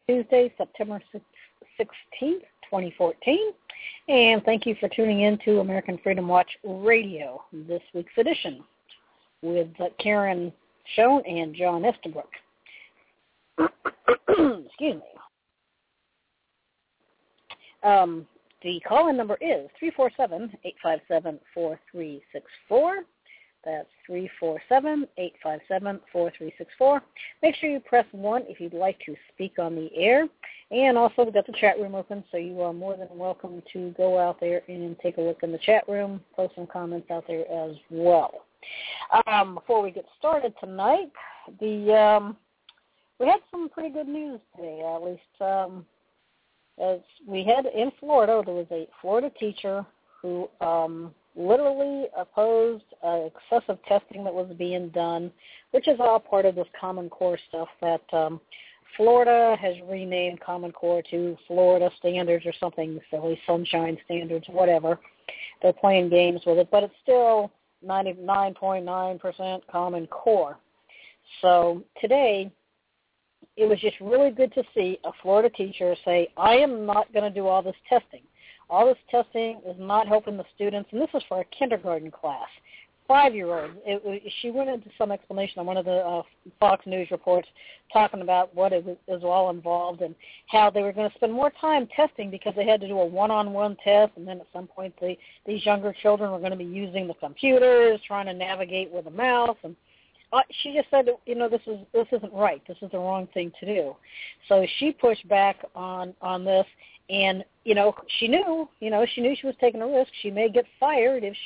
Tuesday, September 16th, 2014. And thank you for tuning in to American Freedom Watch Radio, this week's edition, with Karen Schoen and John Estabrook. Excuse me. The call-in number is 347-857-4364. That's 347-857-4364. Make sure you press 1 if you'd like to speak on the air. And also, we've got the chat room open, so you are more than welcome to go out there and take a look in the chat room, post some comments out there as well. Before we get started tonight, we had some pretty good news today, at least. As we had in Florida, there was a Florida teacher who literally opposed excessive testing that was being done, which is all part of this Common Core stuff that Florida has renamed Common Core to Florida Standards or something silly, Sunshine Standards, whatever. They're playing games with it, but it's still 99.9% Common Core. So today, it was just really good to see a Florida teacher say, I am not going to do all this testing. All this testing is not helping the students, and this is for a kindergarten class, 5-year-olds. She went into some explanation on one of the Fox News reports talking about what is all involved and how they were going to spend more time testing because they had to do a one-on-one test, and then at some point these younger children were going to be using the computers, trying to navigate with a mouse, and she just said, this isn't right. This is the wrong thing to do. So she pushed back on this, and she knew she was taking a risk. She may get fired if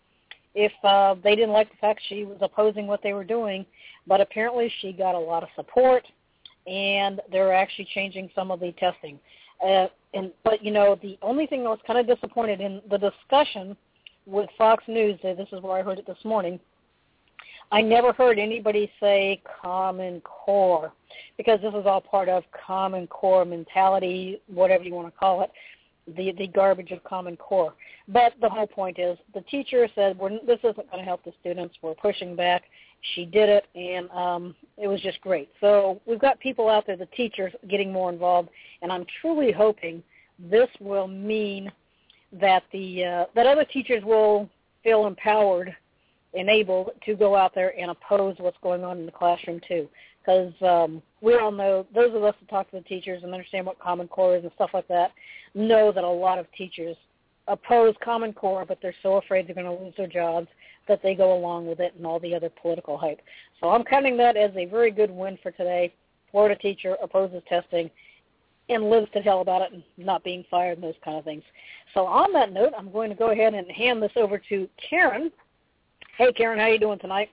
they didn't like the fact she was opposing what they were doing. But apparently, she got a lot of support, and they're actually changing some of the testing. But the only thing I was kind of disappointed in the discussion with Fox News. This is where I heard it this morning. I never heard anybody say Common Core because this is all part of Common Core mentality, whatever you want to call it, the garbage of Common Core. But the whole point is the teacher said, this isn't going to help the students. We're pushing back. She did it, and it was just great. So we've got people out there, the teachers, getting more involved, and I'm truly hoping this will mean that that other teachers will feel empowered, enabled to go out there and oppose what's going on in the classroom too, because we all know, those of us that talk to the teachers and understand what Common Core is and stuff like that, know that a lot of teachers oppose Common Core, but they're so afraid they're going to lose their jobs that they go along with it and all the other political hype. So I'm counting that as a very good win for today. Florida teacher opposes testing and lives to tell about it and not being fired and those kind of things. So on that note, I'm going to go ahead and hand this over to Karen. Hey, Karen, how are you doing tonight?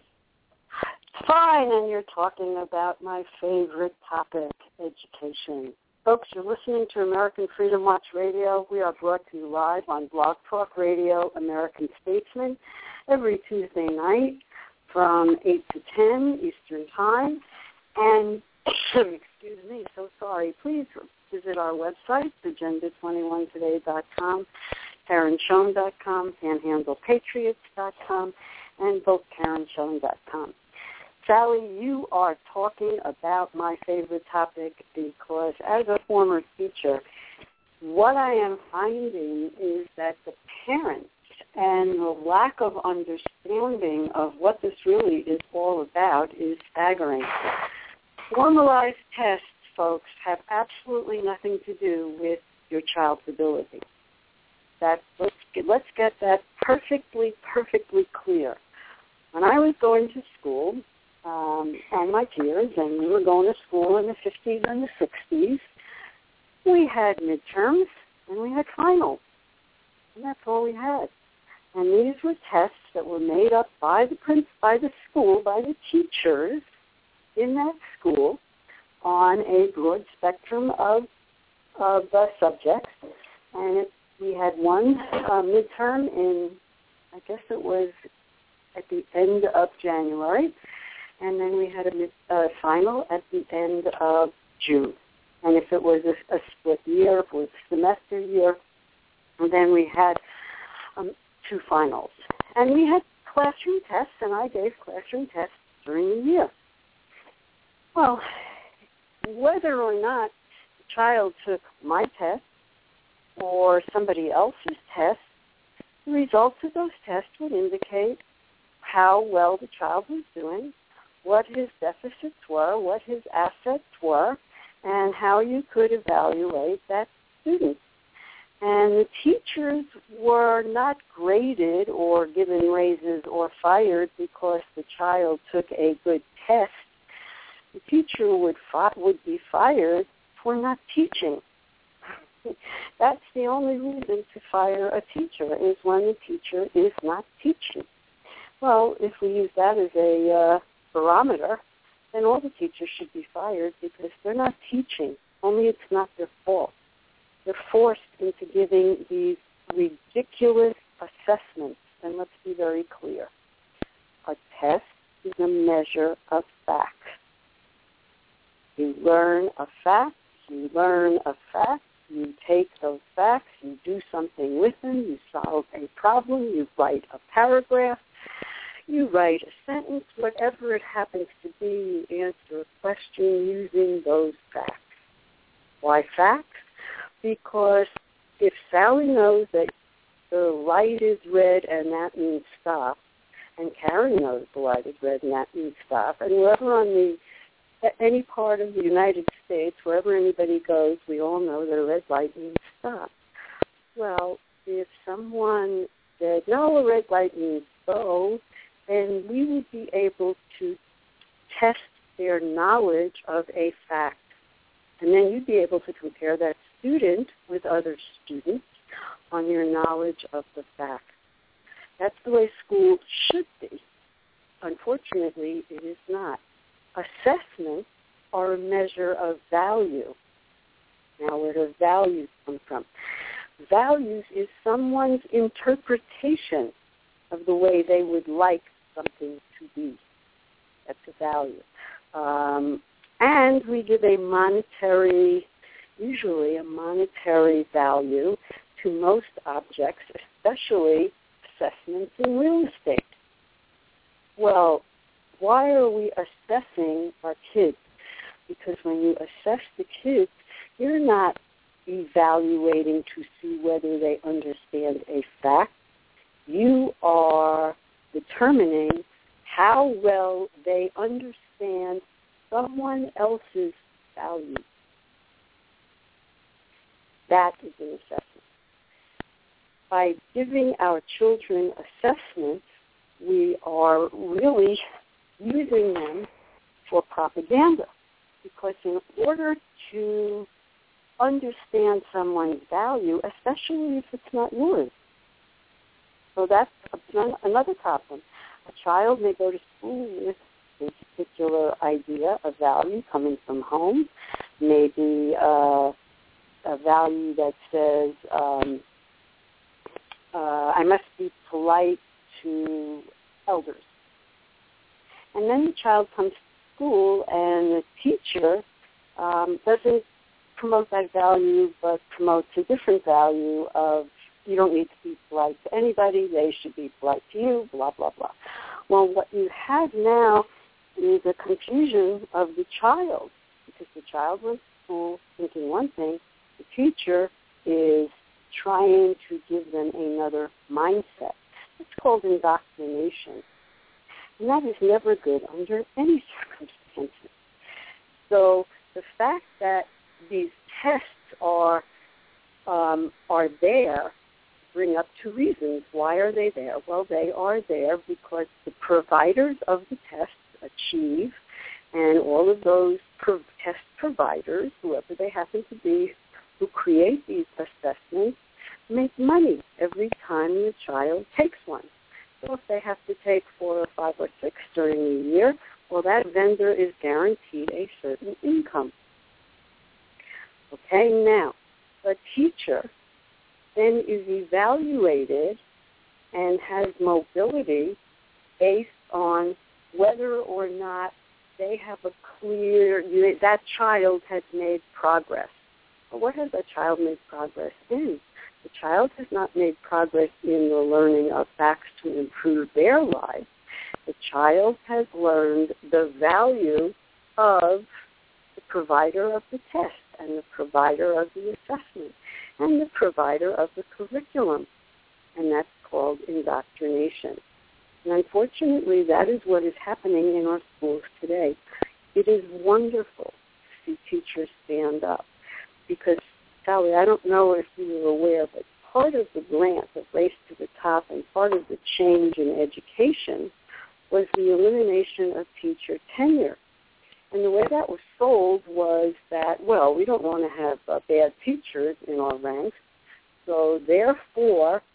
Fine, and you're talking about my favorite topic, education. Folks, you're listening to American Freedom Watch Radio. We are brought to you live on Blog Talk Radio, American Statesman, every Tuesday night from 8 to 10 Eastern Time. And, excuse me, so sorry, please visit our website, agenda21today.com, KarenSchoen.com, PanhandlePatriots.com, and KarenSchoen.com. Sally, you are talking about my favorite topic because as a former teacher, what I am finding is that the parents and the lack of understanding of what this really is all about is staggering. Formalized tests, folks, have absolutely nothing to do with your child's ability. Let's get that perfectly clear. When I was going to school, and my peers, and we were going to school in the 50s and the 60s, we had midterms and we had finals. And that's all we had. And these were tests that were made up by the school, by the teachers in that school on a broad spectrum of subjects. And we had one midterm in, I guess it was at the end of January, and then we had a final at the end of June. And if it was a split year, if it was a semester year, and then we had 2 finals. And we had classroom tests, and I gave classroom tests during the year. Well, whether or not child took my test or somebody else's test, the results of those tests would indicate how well the child was doing, what his deficits were, what his assets were, and how you could evaluate that student. And the teachers were not graded or given raises or fired because the child took a good test. The teacher would be fired for not teaching. That's the only reason to fire a teacher, is when the teacher is not teaching. Well, if we use that as a barometer, then all the teachers should be fired because they're not teaching, only it's not their fault. They're forced into giving these ridiculous assessments, and let's be very clear. A test is a measure of facts. You learn a fact, you take those facts, you do something with them, you solve a problem, you write a paragraph, you write a sentence, whatever it happens to be, you answer a question using those facts. Why facts? Because if Sally knows that the light is red and that means stop, and Karen knows the light is red and that means stop, and wherever on any part of the United States, wherever anybody goes, we all know that a red light means stop. Well, if someone said, no, a red light means go, then we would be able to test their knowledge of a fact. And then you'd be able to compare that student with other students on your knowledge of the fact. That's the way school should be. Unfortunately, it is not. Assessments are a measure of value. Now, where do values come from? Values is someone's interpretation of the way they would like something to be. That's a value. And we give usually a monetary value to most objects, especially assessments in real estate. Well, why are we assessing our kids? Because when you assess the kids, you're not evaluating to see whether they understand a fact. You are determining how well they understand someone else's value. That is an assessment. By giving our children assessments, we are really using them for propaganda, because in order to understand someone's value, especially if it's not yours. So that's another problem. A child may go to school with a particular idea of value coming from home, maybe a value that says, I must be polite to elders. And then the child comes to school and the teacher doesn't promote that value, but promotes a different value of you don't need to be polite to anybody, they should be polite to you, blah, blah, blah. Well, what you have now is a confusion of the child, because the child went to school thinking one thing, the teacher is trying to give them another mindset. It's called indoctrination. And that is never good under any circumstances. So the fact that these tests are there bring up two reasons. Why are they there? Well, they are there because the providers of the tests, Achieve, and all of those test providers, whoever they happen to be, who create these assessments, make money every time the child takes one. So if they have to take 4 or 5 or 6 during the year, well, that vendor is guaranteed a certain income. Okay, now, a teacher then is evaluated and has mobility based on whether or not they have a clear, that child has made progress. Well, what has that child made progress in? The child has not made progress in the learning of facts to improve their lives. The child has learned the value of the provider of the test. and the provider of the assessment and the provider of the curriculum. And that's called indoctrination. And unfortunately, that is what is happening in our schools today. It is wonderful to see teachers stand up because, Sally, I don't know if you were aware, but part of the grant of Race to the Top and part of the change in education was the elimination of teacher tenure. And the way that was sold was that, well, we don't want to have bad teachers in our ranks, so therefore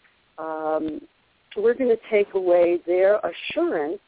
we're going to take away their assurance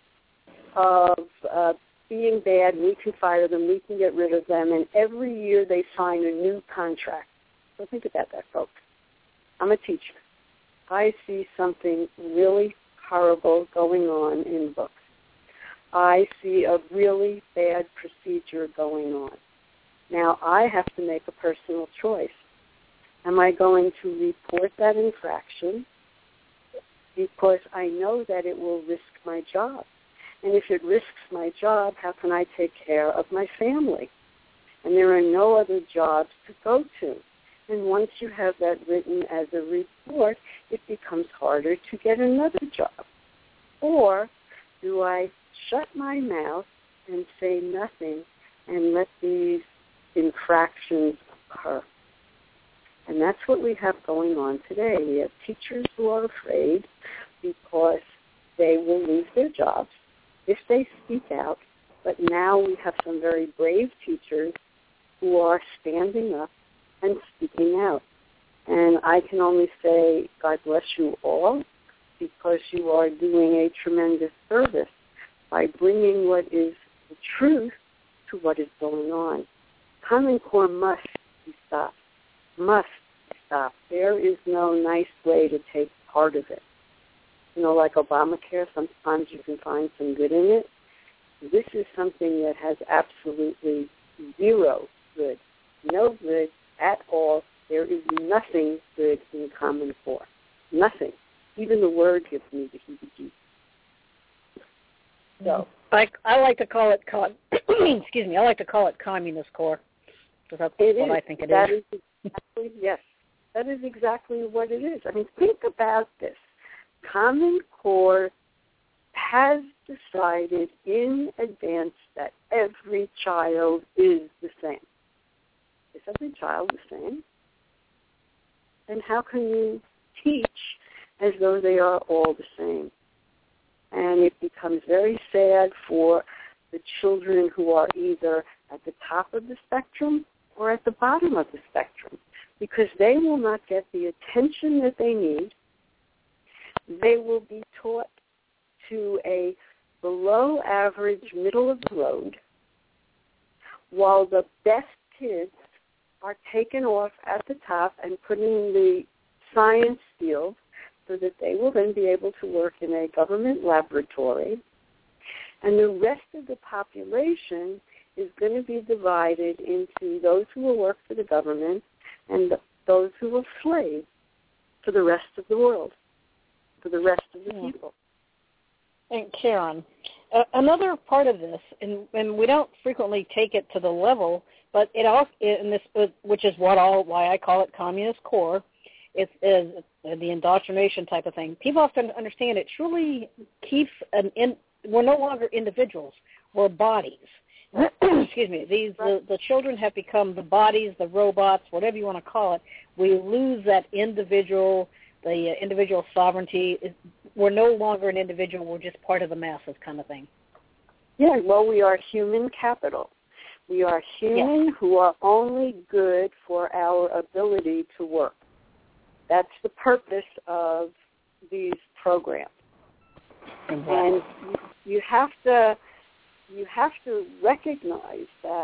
of being bad. We can fire them, we can get rid of them, and every year they sign a new contract. So think about that, folks. I'm a teacher. I see something really horrible going on in books. I see a really bad procedure going on. Now, I have to make a personal choice. Am I going to report that infraction because I know that it will risk my job? And if it risks my job, how can I take care of my family? And there are no other jobs to go to. And once you have that written as a report, it becomes harder to get another job. Or do I shut my mouth and say nothing and let these infractions occur? And that's what we have going on today. We have teachers who are afraid because they will lose their jobs if they speak out. But now we have some very brave teachers who are standing up and speaking out. And I can only say, God bless you all, because you are doing a tremendous service by bringing what is the truth to what is going on. Common Core must be stopped. Must stop. There is no nice way to take part of it. You know, like Obamacare, sometimes you can find some good in it. This is something that has absolutely zero good. No good at all. There is nothing good in Common Core. Nothing. Even the word gives me the heebie-jeebies. So I like to call it excuse me. I like to call it Communist Core because that's what I think it is. Exactly, yes, that is exactly what it is. I mean, think about this. Common Core has decided in advance that every child is the same. Is every child the same? Then how can you teach as though they are all the same? And it becomes very sad for the children who are either at the top of the spectrum or at the bottom of the spectrum, because they will not get the attention that they need. They will be taught to a below average, middle of the road, while the best kids are taken off at the top and put in the science field so that they will then be able to work in a government laboratory. And the rest of the population is going to be divided into those who will work for the government and those who will slave for the rest of the world, for the rest of the people. And Karen, another part of this, and we don't frequently take it to the level, but it also, in this, which is why I call it Communist Core, is the indoctrination type of thing. People have to understand it truly keeps we're no longer individuals, we're bodies. Excuse me. The children have become the bodies, the robots, whatever you want to call it. We lose that individual sovereignty. We're no longer an individual. We're just part of the masses kind of thing. Yeah, well, we are human capital. We are human who are only good for our ability to work. That's the purpose of these programs. Exactly. And you have to recognize that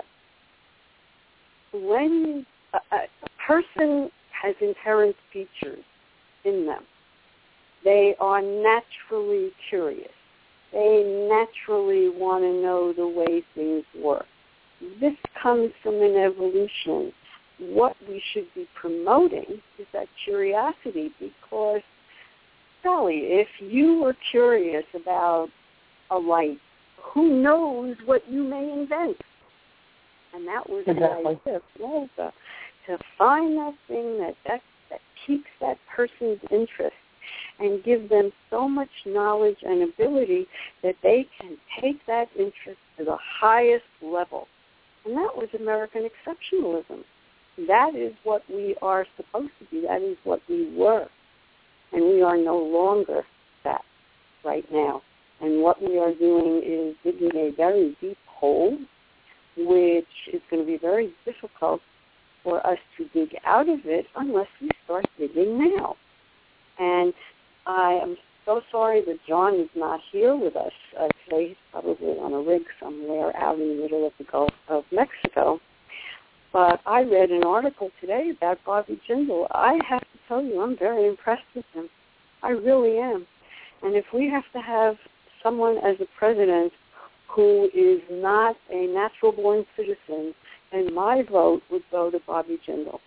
when a person has inherent features in them, they are naturally curious. They naturally want to know the way things work. This comes from an evolution. What we should be promoting is that curiosity, because, Sally, if you were curious about a light, who knows what you may invent? And that was Exactly. the idea of yoga, to find that thing that piques that person's interest and give them so much knowledge and ability that they can take that interest to the highest level. And that was American exceptionalism. That is what we are supposed to be. That is what we were. And we are no longer that right now. And what we are doing is digging a very deep hole, which is going to be very difficult for us to dig out of it unless we start digging now. And I am so sorry that John is not here with us today. He's probably on a rig somewhere out in the middle of the Gulf of Mexico. But I read an article today about Bobby Jindal. I have to tell you, I'm very impressed with him. I really am. And if we have to have someone as a president who is not a natural-born citizen, then my vote would go to Bobby Jindal.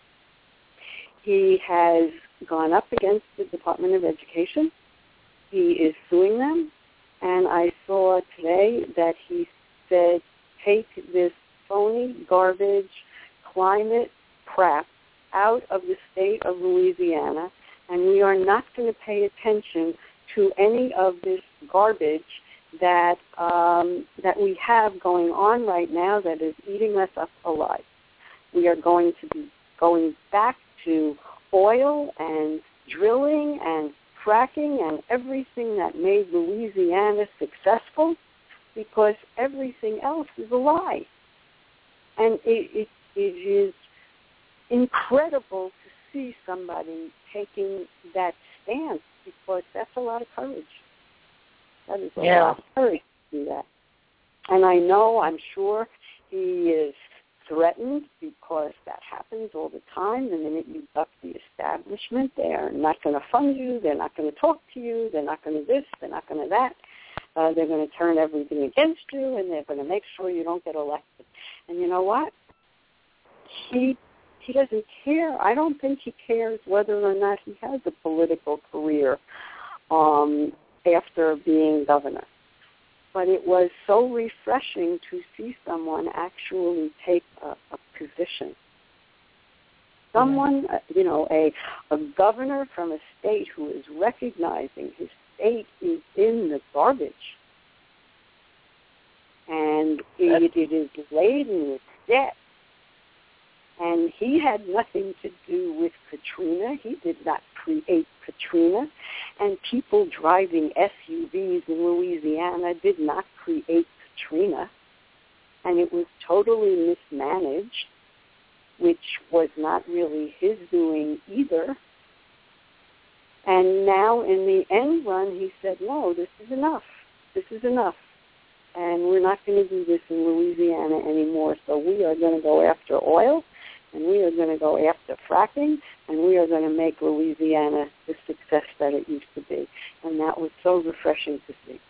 He has gone up against the Department of Education. He is suing them. And I saw today that he said, take this phony, garbage, climate crap out of the state of Louisiana, and we are not going to pay attention to any of this garbage that we have going on right now that is eating us up alive. We are going to be going back to oil and drilling and fracking and everything that made Louisiana successful, because everything else is a lie. And it is incredible to see somebody taking that stance, because that's a lot of courage. That is a lot of courage to do that. And I'm sure he is threatened, because that happens all the time. The minute you buck the establishment, they are not going to fund you, they're not going to talk to you, they're not going to this, they're not going to that. They're going to turn everything against you, and they're going to make sure you don't get elected. And you know what? He doesn't care. I don't think he cares whether or not he has a political career after being governor. But it was so refreshing to see someone actually take a position. Someone, a governor from a state who is recognizing his state is in the garbage. And it is laden with debt. And he had nothing to do with Katrina. He did not create Katrina. And people driving SUVs in Louisiana did not create Katrina. And it was totally mismanaged, which was not really his doing either. And now in the end run, he said, no, this is enough. This is enough. And we're not going to do this in Louisiana anymore. So we are going to go after oil, and we are going to go after fracking, and we are going to make Louisiana the success that it used to be. And that was so refreshing to see.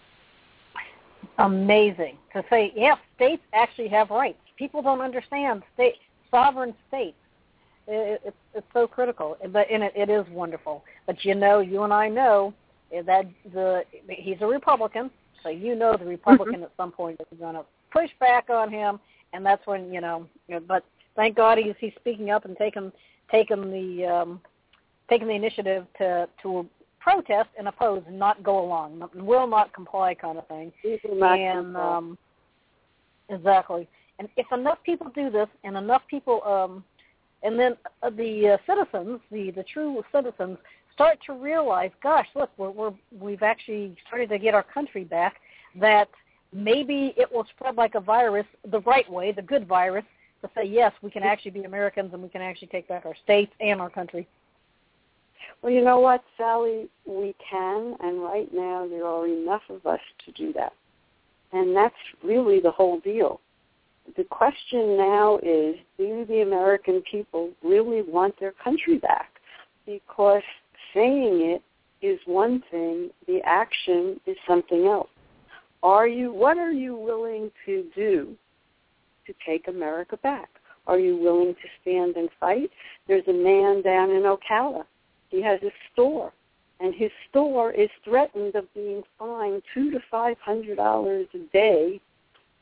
Amazing. To say, states actually have rights. People don't understand sovereign states. It's so critical, but it is wonderful. But you and I know that he's a Republican, so the Republican at some point is going to push back on him, and that's when But thank God he's speaking up and taking the initiative to protest and oppose, and not go along, will not comply, kind of thing. And exactly. And if enough people do this, and enough people, and then the citizens, the true citizens, start to realize, gosh, look, we've actually started to get our country back, that maybe it will spread like a virus the right way, the good virus, to say, yes, we can actually be Americans and we can actually take back our states and our country. Well, you know what, Sally? We can, and right now there are enough of us to do that. And that's really the whole deal. The question now is, do the American people really want their country back? Because saying it is one thing, the action is something else. What are you willing to do to take America back? Are you willing to stand and fight? There's a man down in Ocala. He has a store, and his store is threatened of being fined $200 to $500 a day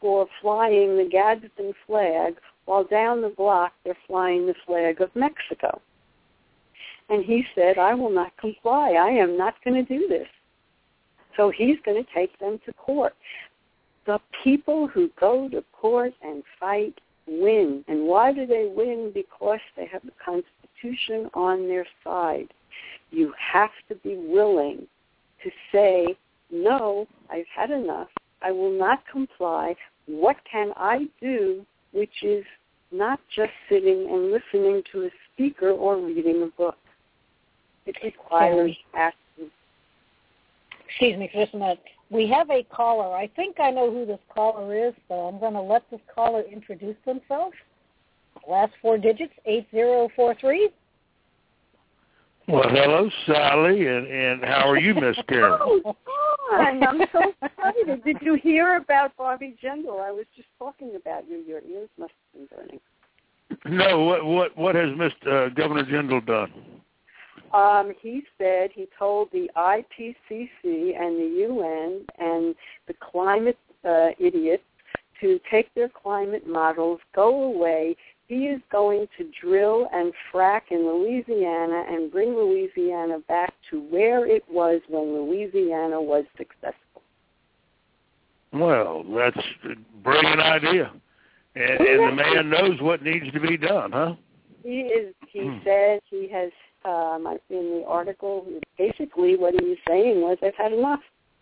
score flying the Gadsden flag, while down the block they're flying the flag of Mexico. And he said, I will not comply. I am not going to do this. So he's going to take them to court. The people who go to court and fight win. And why do they win? Because they have the Constitution on their side. You have to be willing to say, no, I've had enough. I will not comply. What can I do, which is not just sitting and listening to a speaker or reading a book? It requires action. Excuse me for just a minute. We have a caller. I think I know who this caller is, so I'm going to let this caller introduce themselves. Last 4 digits, 8043. Well, hello, Sally, and how are you, Miss Karen? Oh, fine. I'm so excited. Did you hear about Bobby Jindal? I was just talking about you. Your ears must have been burning. No, what has Mr. Governor Jindal done? He said he told the IPCC and the UN and the climate idiots to take their climate models, go away. He is going to drill and frack in Louisiana and bring Louisiana back to where it was when Louisiana was successful. Well, that's a brilliant idea. And the man knows what needs to be done, huh? He said he has, in the article, basically what he was saying was, I've had enough.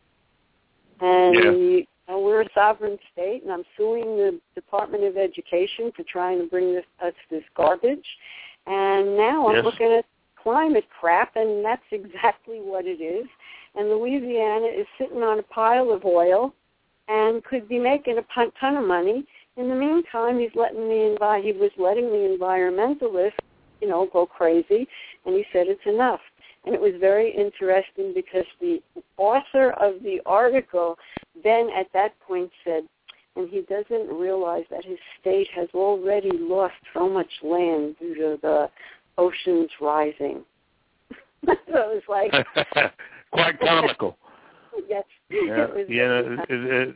And we're a sovereign state, and I'm suing the Department of Education for trying to bring us this garbage. And now I'm looking at climate crap, and that's exactly what it is. And Louisiana is sitting on a pile of oil and could be making a ton of money. In the meantime, he was letting the environmentalists, go crazy, and he said it's enough. And it was very interesting because the author of the article then at that point said, and he doesn't realize that his state has already lost so much land due to the oceans rising. So it was like... Quite comical. Yes. The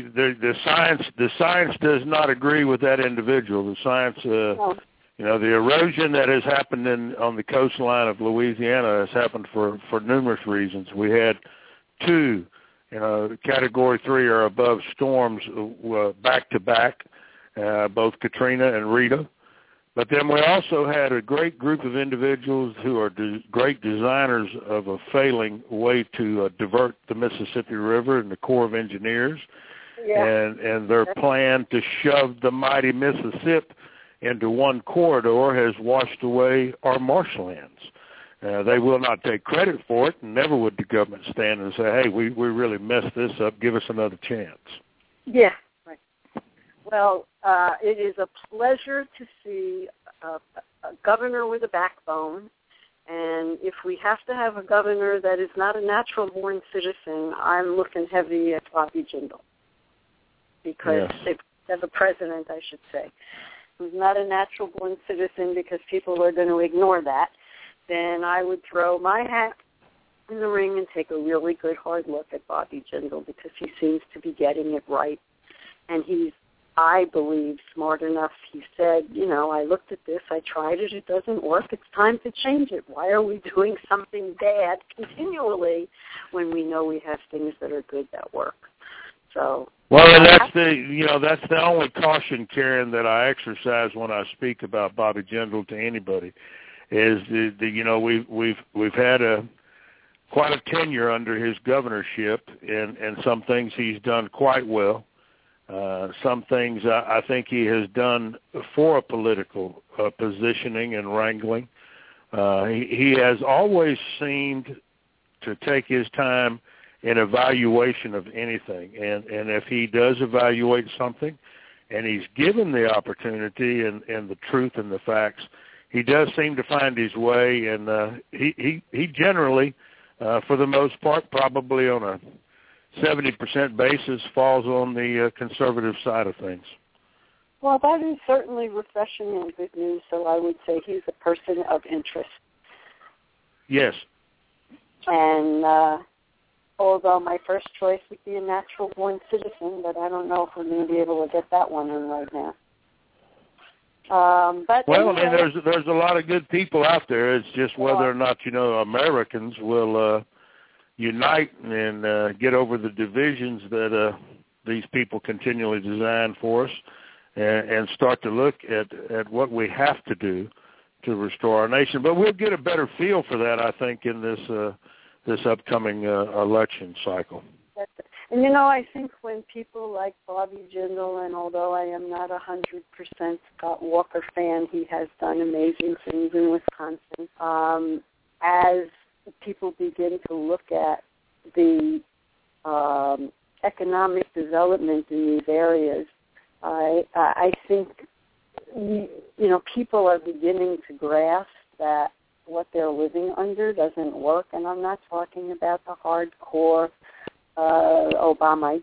science does not agree with that individual. The science, the erosion that has happened on the coastline of Louisiana has happened for numerous reasons. We had 2, Category 3 or above storms back to back, both Katrina and Rita. But then we also had a great group of individuals who are great designers of a failing way to divert the Mississippi River, and the Corps of Engineers, and their plan to shove the mighty Mississippi into one corridor has washed away our marshlands. They will not take credit for it, and never would the government stand and say, hey, we really messed this up, give us another chance. Yeah. Well, it is a pleasure to see a governor with a backbone, and if we have to have a governor that is not a natural-born citizen, I'm looking heavy at Bobby Jindal, because as a president, I should say, who's not a natural-born citizen, because people are going to ignore that, then I would throw my hat in the ring and take a really good hard look at Bobby Jindal, because he seems to be getting it right, and he's, I believe, smart enough. He said, I looked at this, I tried it, it doesn't work, it's time to change it. Why are we doing something bad continually when we know we have things that are good that work? So, well, and that's the only caution, Karen, that I exercise when I speak about Bobby Jindal to anybody, is we've had quite a tenure under his governorship, and some things he's done quite well. Some things I think he has done for a political positioning and wrangling. He has always seemed to take his time in evaluation of anything. And if he does evaluate something and he's given the opportunity and the truth and the facts, he does seem to find his way. And he generally, for the most part, probably on a 70% basis, falls on the conservative side of things. Well, that is certainly refreshing and good news, so I would say he's a person of interest. Yes. And although my first choice would be a natural-born citizen, but I don't know if we're going to be able to get that one in right now. But well, anyway, I mean, there's a lot of good people out there. It's just whether or not, Americans will unite and get over the divisions that these people continually design for us, and start to look at what we have to do to restore our nation. But we'll get a better feel for that, I think, in this upcoming election cycle. And, I think when people like Bobby Jindal, and although I am not 100% Scott Walker fan, he has done amazing things in Wisconsin. As people begin to look at the economic development in these areas, I think, people are beginning to grasp that what they're living under doesn't work. And I'm not talking about the hardcore Obamites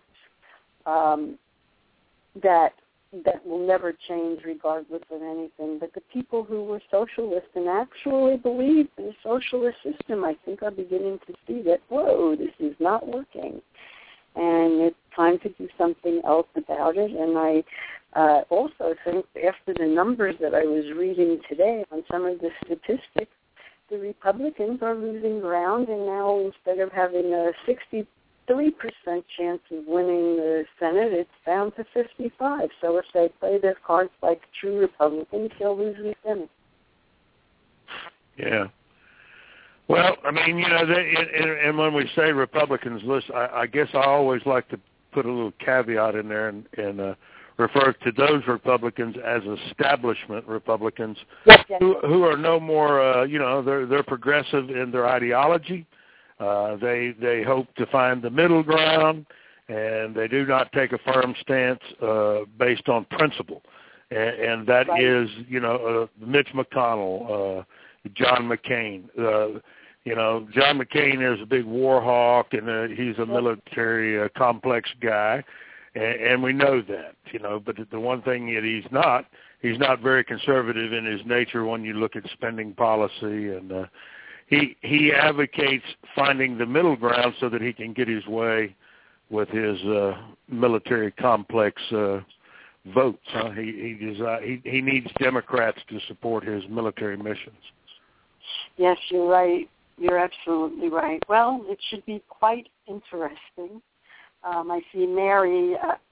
that will never change regardless of anything. But the people who were socialists and actually believed in the socialist system, I think, are beginning to see that, whoa, this is not working. And it's time to do something else about it. And I also think after the numbers that I was reading today on some of the statistics, the Republicans are losing ground, and now instead of having a 63% chance of winning the Senate, it's down to 55%. So if they play their cards like true Republicans, they'll lose the Senate. Yeah. Well, I mean, and when we say Republicans, listen, I guess I always like to put a little caveat in there and refer to those Republicans as establishment Republicans, yes. who are no more, they're progressive in their ideology. They hope to find the middle ground, and they do not take a firm stance based on principle. And that right. is, Mitch McConnell, John McCain. John McCain is a big war hawk, and he's a military complex guy, and we know that, But the one thing that he's not very conservative in his nature when you look at spending policy, and he advocates finding the middle ground so that he can get his way with his military complex votes. He needs Democrats to support his military missions. Yes, you're right. You're absolutely right. Well, it should be quite interesting. I see Mary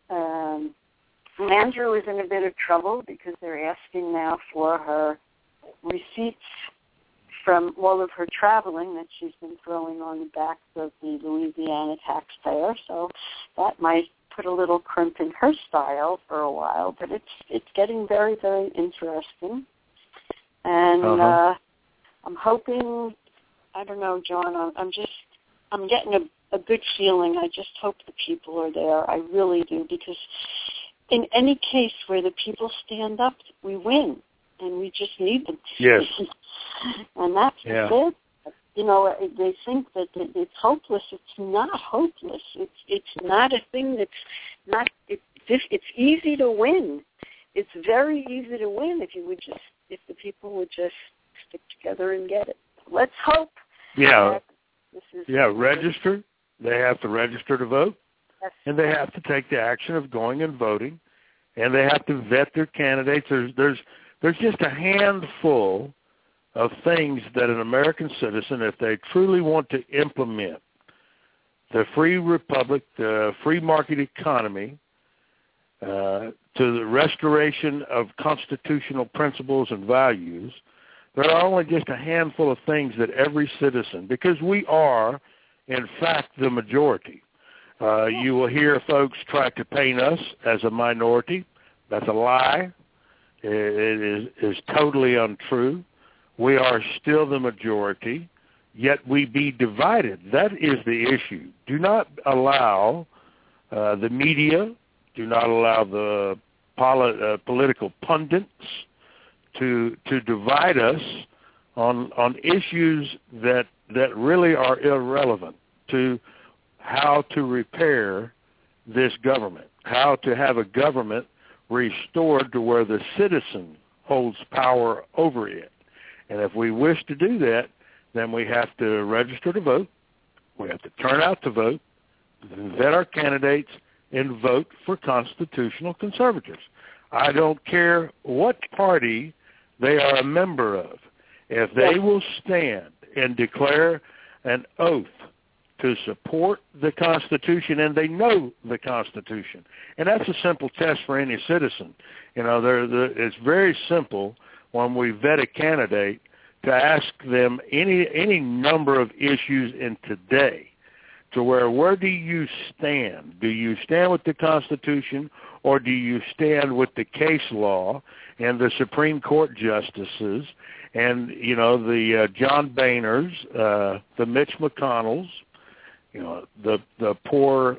Andrew is in a bit of trouble because they're asking now for her receipts from all of her traveling that she's been throwing on the backs of the Louisiana taxpayer. So that might put a little crimp in her style for a while, but it's getting very, very interesting. And I'm hoping, I don't know, John, I'm getting a good feeling. I just hope the people are there. I really do, because in any case where the people stand up, we win, and we just need them. Yes. And that's it. They think that it's hopeless. It's not hopeless. It's not a thing that's not. It's easy to win. It's very easy to win if the people would just stick together and get it. Let's hope. Yeah. Register. They have to register to vote, and they have to take the action of going and voting, and they have to vet their candidates. There's just a handful of things that an American citizen, if they truly want to implement the free republic, the free market economy, to the restoration of constitutional principles and values, there are only just a handful of things that every citizen, because we are, in fact, the majority. You will hear folks try to paint us as a minority. That's a lie. It is totally untrue. We are still the majority, yet we be divided. That is the issue. Do not allow the media, do not allow the political pundits to divide us on issues that really are irrelevant to how to repair this government, how to have a government restored to where the citizen holds power over it. And if we wish to do that, then we have to register to vote. We have to turn out to vote, vet our candidates, and vote for constitutional conservatives. I don't care what party they are a member of. If they will stand and declare an oath to support the Constitution, and they know the Constitution, and that's a simple test for any citizen. You know, it's very simple when we vet a candidate to ask them any number of issues in today, to where do you stand? Do you stand with the Constitution, or do you stand with the case law and the Supreme Court justices and, you know, the John Boehners, the Mitch McConnells, you know, the poor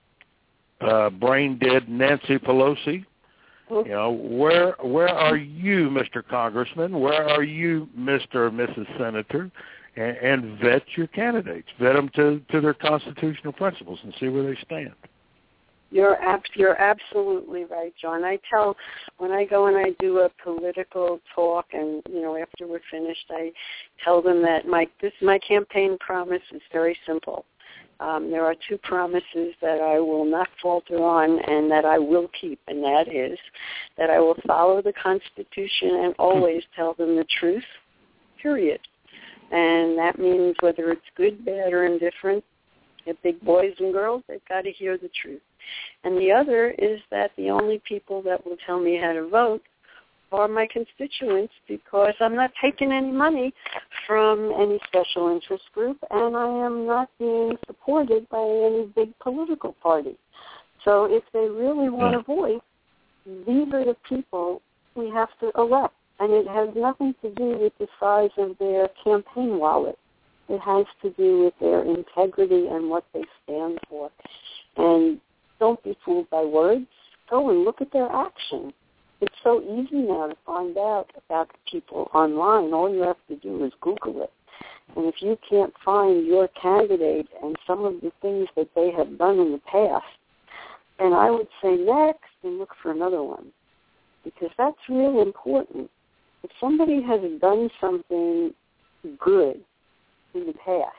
brain-dead Nancy Pelosi? You know, where are you, Mr. Congressman? Where are you, Mr. or Mrs. Senator? And vet your candidates. Vet them to their constitutional principles and see where they stand. You're absolutely right, John. I tell, when I go and I do a political talk, and, you know, after we're finished, I tell them that my campaign promise is very simple. There are two promises that I will not falter on and that I will keep, and that is that I will follow the Constitution and always tell them the truth, period. And that means whether it's good, bad, or indifferent, the big boys and girls, they've got to hear the truth. And the other is that the only people that will tell me how to vote are my constituents, because I'm not taking any money from any special interest group, and I am not being supported by any big political party. So if they really want a voice, these are the people we have to elect. And it has nothing to do with the size of their campaign wallet. It has to do with their integrity and what they stand for. And don't be fooled by words. Go and look at their action. It's so easy now to find out about people online. All you have to do is Google it. And if you can't find your candidate and some of the things that they have done in the past, then I would say next and look for another one, because that's really important. If somebody has done something good in the past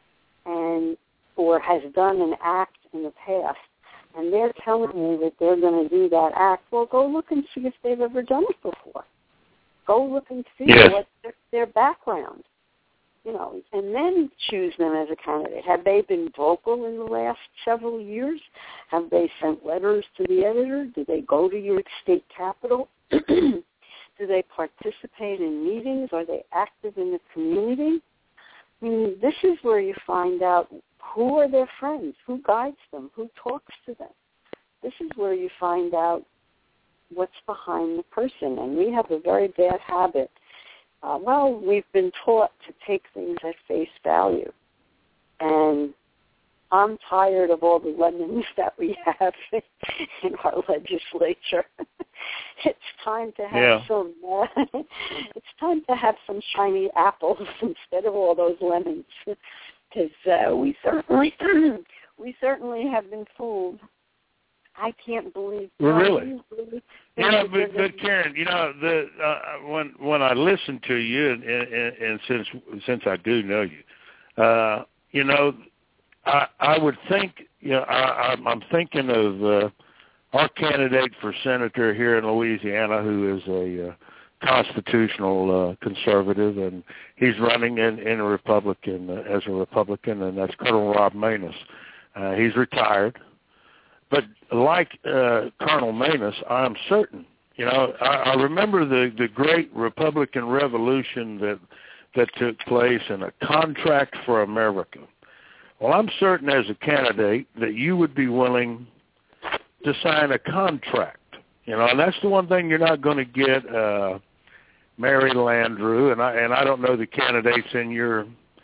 or has done an act in the past, and they're telling you that they're going to do that act, well, go look and see if they've ever done it before. Go look and see what their background, you know, and then choose them as a candidate. Have they been vocal in the last several years? Have they sent letters to the editor? Do they go to your state capitol? Do they participate in meetings? Are they active in the community? I mean, this is where you find out who are their friends, who guides them, who talks to them. This is where you find out what's behind the person. And we have a very bad habit. We've been taught to take things at face value. And I'm tired of all the lemons that we have in our legislature. It's time to have some. It's time to have some shiny apples instead of all those lemons, because we certainly have been fooled. I can't believe. Really? Yeah, but Karen, you know, when I listen to you, and since I do know you, you know, I would think, you know, I'm thinking of our candidate for senator here in Louisiana, who is a constitutional conservative, and he's running in a Republican as a Republican, and that's Colonel Rob Maness. He's retired, but like Colonel Maness, I'm certain. You know, I remember the great Republican Revolution that took place in a contract for America. Well, I'm certain as a candidate that you would be willing to sign a contract, you know, and that's the one thing you're not going to get, Mary Landrieu, and I don't know the candidates in your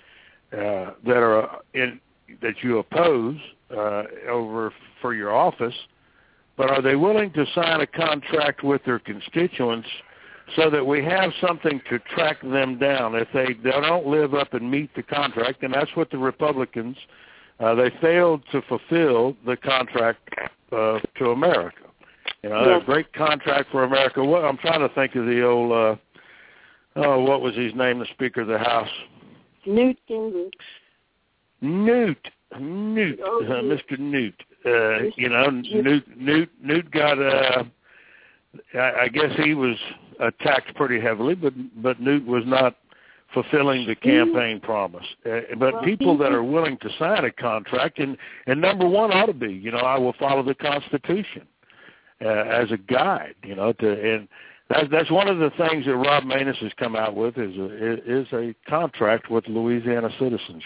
that you oppose over for your office, but are they willing to sign a contract with their constituents so that we have something to track them down if they don't live up and meet the contract? And that's what the Republicans, they failed to fulfill the contract to America. You know, a great contract for America. Well, I'm trying to think of the old, what was his name, the Speaker of the House? Newt Gingrich. Newt, Mr. Newt. Newt got. I guess he was attacked pretty heavily, but Newt was not fulfilling the campaign promise. But people that are willing to sign a contract, and number one ought to be, I will follow the Constitution as a guide, and that's one of the things that Rob Maness has come out with is a contract with Louisiana citizens,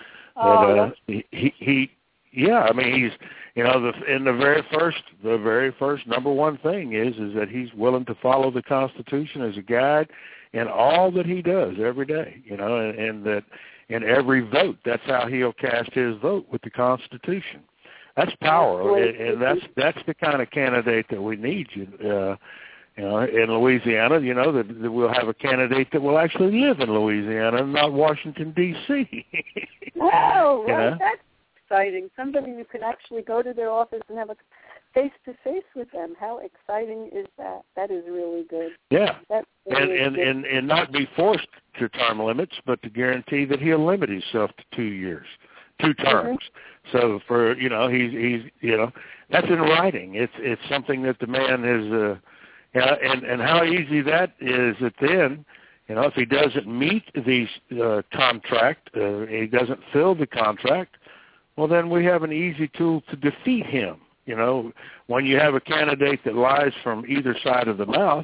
he's, and the very first number one thing is that he's willing to follow the Constitution as a guide in all that he does every day, and that in every vote, that's how he'll cast his vote, with the Constitution. That's power, and that's the kind of candidate that we need, in Louisiana, that we'll have a candidate that will actually live in Louisiana and not Washington, D.C. Wow, right? That's exciting. Somebody who can actually go to their office and have a face-to-face with them. How exciting is that? That is really good. Yeah, really and not be forced to term limits, but to guarantee that he'll limit himself to 2 years, 2 terms. Mm-hmm. So for, he's that's in writing. It's something that the man is, and how easy that is that then, if he doesn't meet these contract, he doesn't fill the contract, well, then we have an easy tool to defeat him. When you have a candidate that lies from either side of the mouth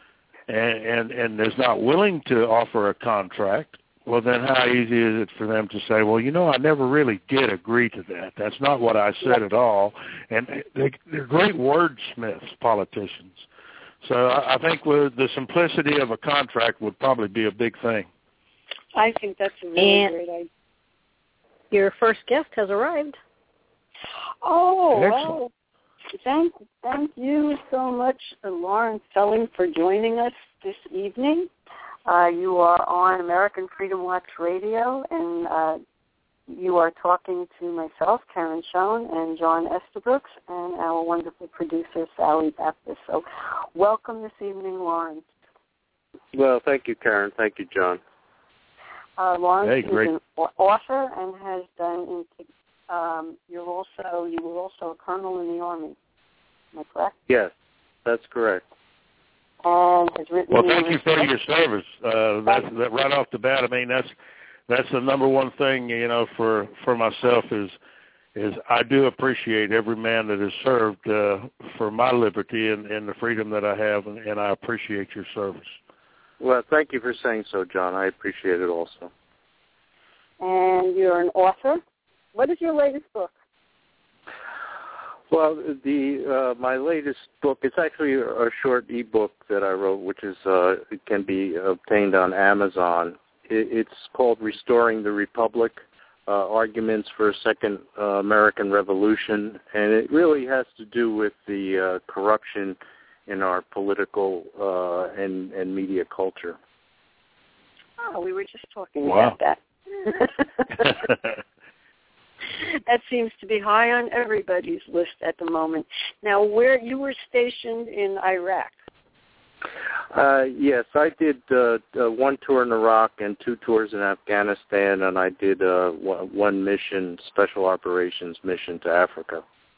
and is not willing to offer a contract, well, then how easy is it for them to say, well, I never really did agree to that. That's not what I said at all. And they're great wordsmiths, politicians. So I think with the simplicity of a contract would probably be a big thing. I think that's a really great idea. Your first guest has arrived. Oh, well, thank you so much, Lauren Selling, for joining us this evening. You are on American Freedom Watch Radio, and you are talking to myself, Karen Schoen, and John Estabrooks, and our wonderful producer, Sally Baptist. So welcome this evening, Lauren. Well, thank you, Karen. Thank you, John. Lawrence is an author and has done. You were also a colonel in the Army. Am I correct? Yes, that's correct. And has written. Well, thank you for your service. That right off the bat. I mean, that's the number one thing, for myself is I do appreciate every man that has served for my liberty and the freedom that I have, and I appreciate your service. Well, thank you for saying so, John. I appreciate it also. And you're an author. What is your latest book? Well, my latest book, it's actually a short ebook that I wrote, which is it can be obtained on Amazon. It's called Restoring the Republic, Arguments for a Second American Revolution, and it really has to do with the corruption in our political and media culture. Oh, we were just talking about that. That seems to be high on everybody's list at the moment. Now, where you were stationed in Iraq? Yes, I did one tour in Iraq and 2 tours in Afghanistan, and I did one mission, special operations mission to Africa.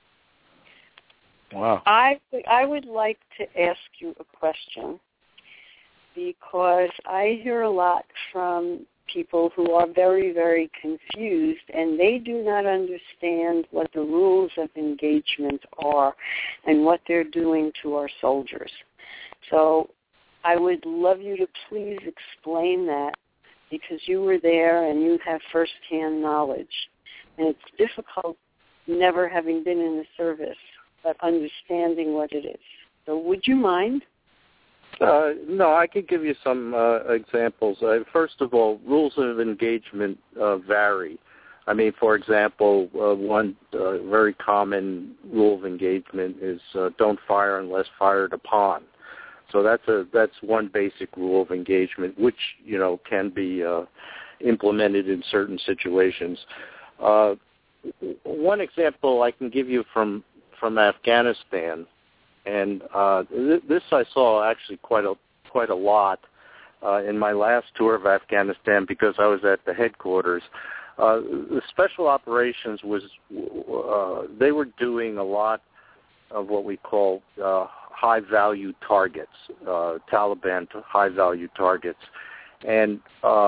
Wow. I would like to ask you a question, because I hear a lot from people who are very, very confused, and they do not understand what the rules of engagement are and what they're doing to our soldiers. So I would love you to please explain that, because you were there and you have firsthand knowledge. And it's difficult, never having been in the service, but understanding what it is. So would you mind? No, I could give you some examples. First of all, rules of engagement vary. I mean, for example, one very common rule of engagement is don't fire unless fired upon. So that's one basic rule of engagement, which can be implemented in certain situations. One example I can give you from Afghanistan. And this I saw actually quite a lot in my last tour of Afghanistan, because I was at the headquarters. The special operations was they were doing a lot of what we call high-value targets, Taliban high-value targets. And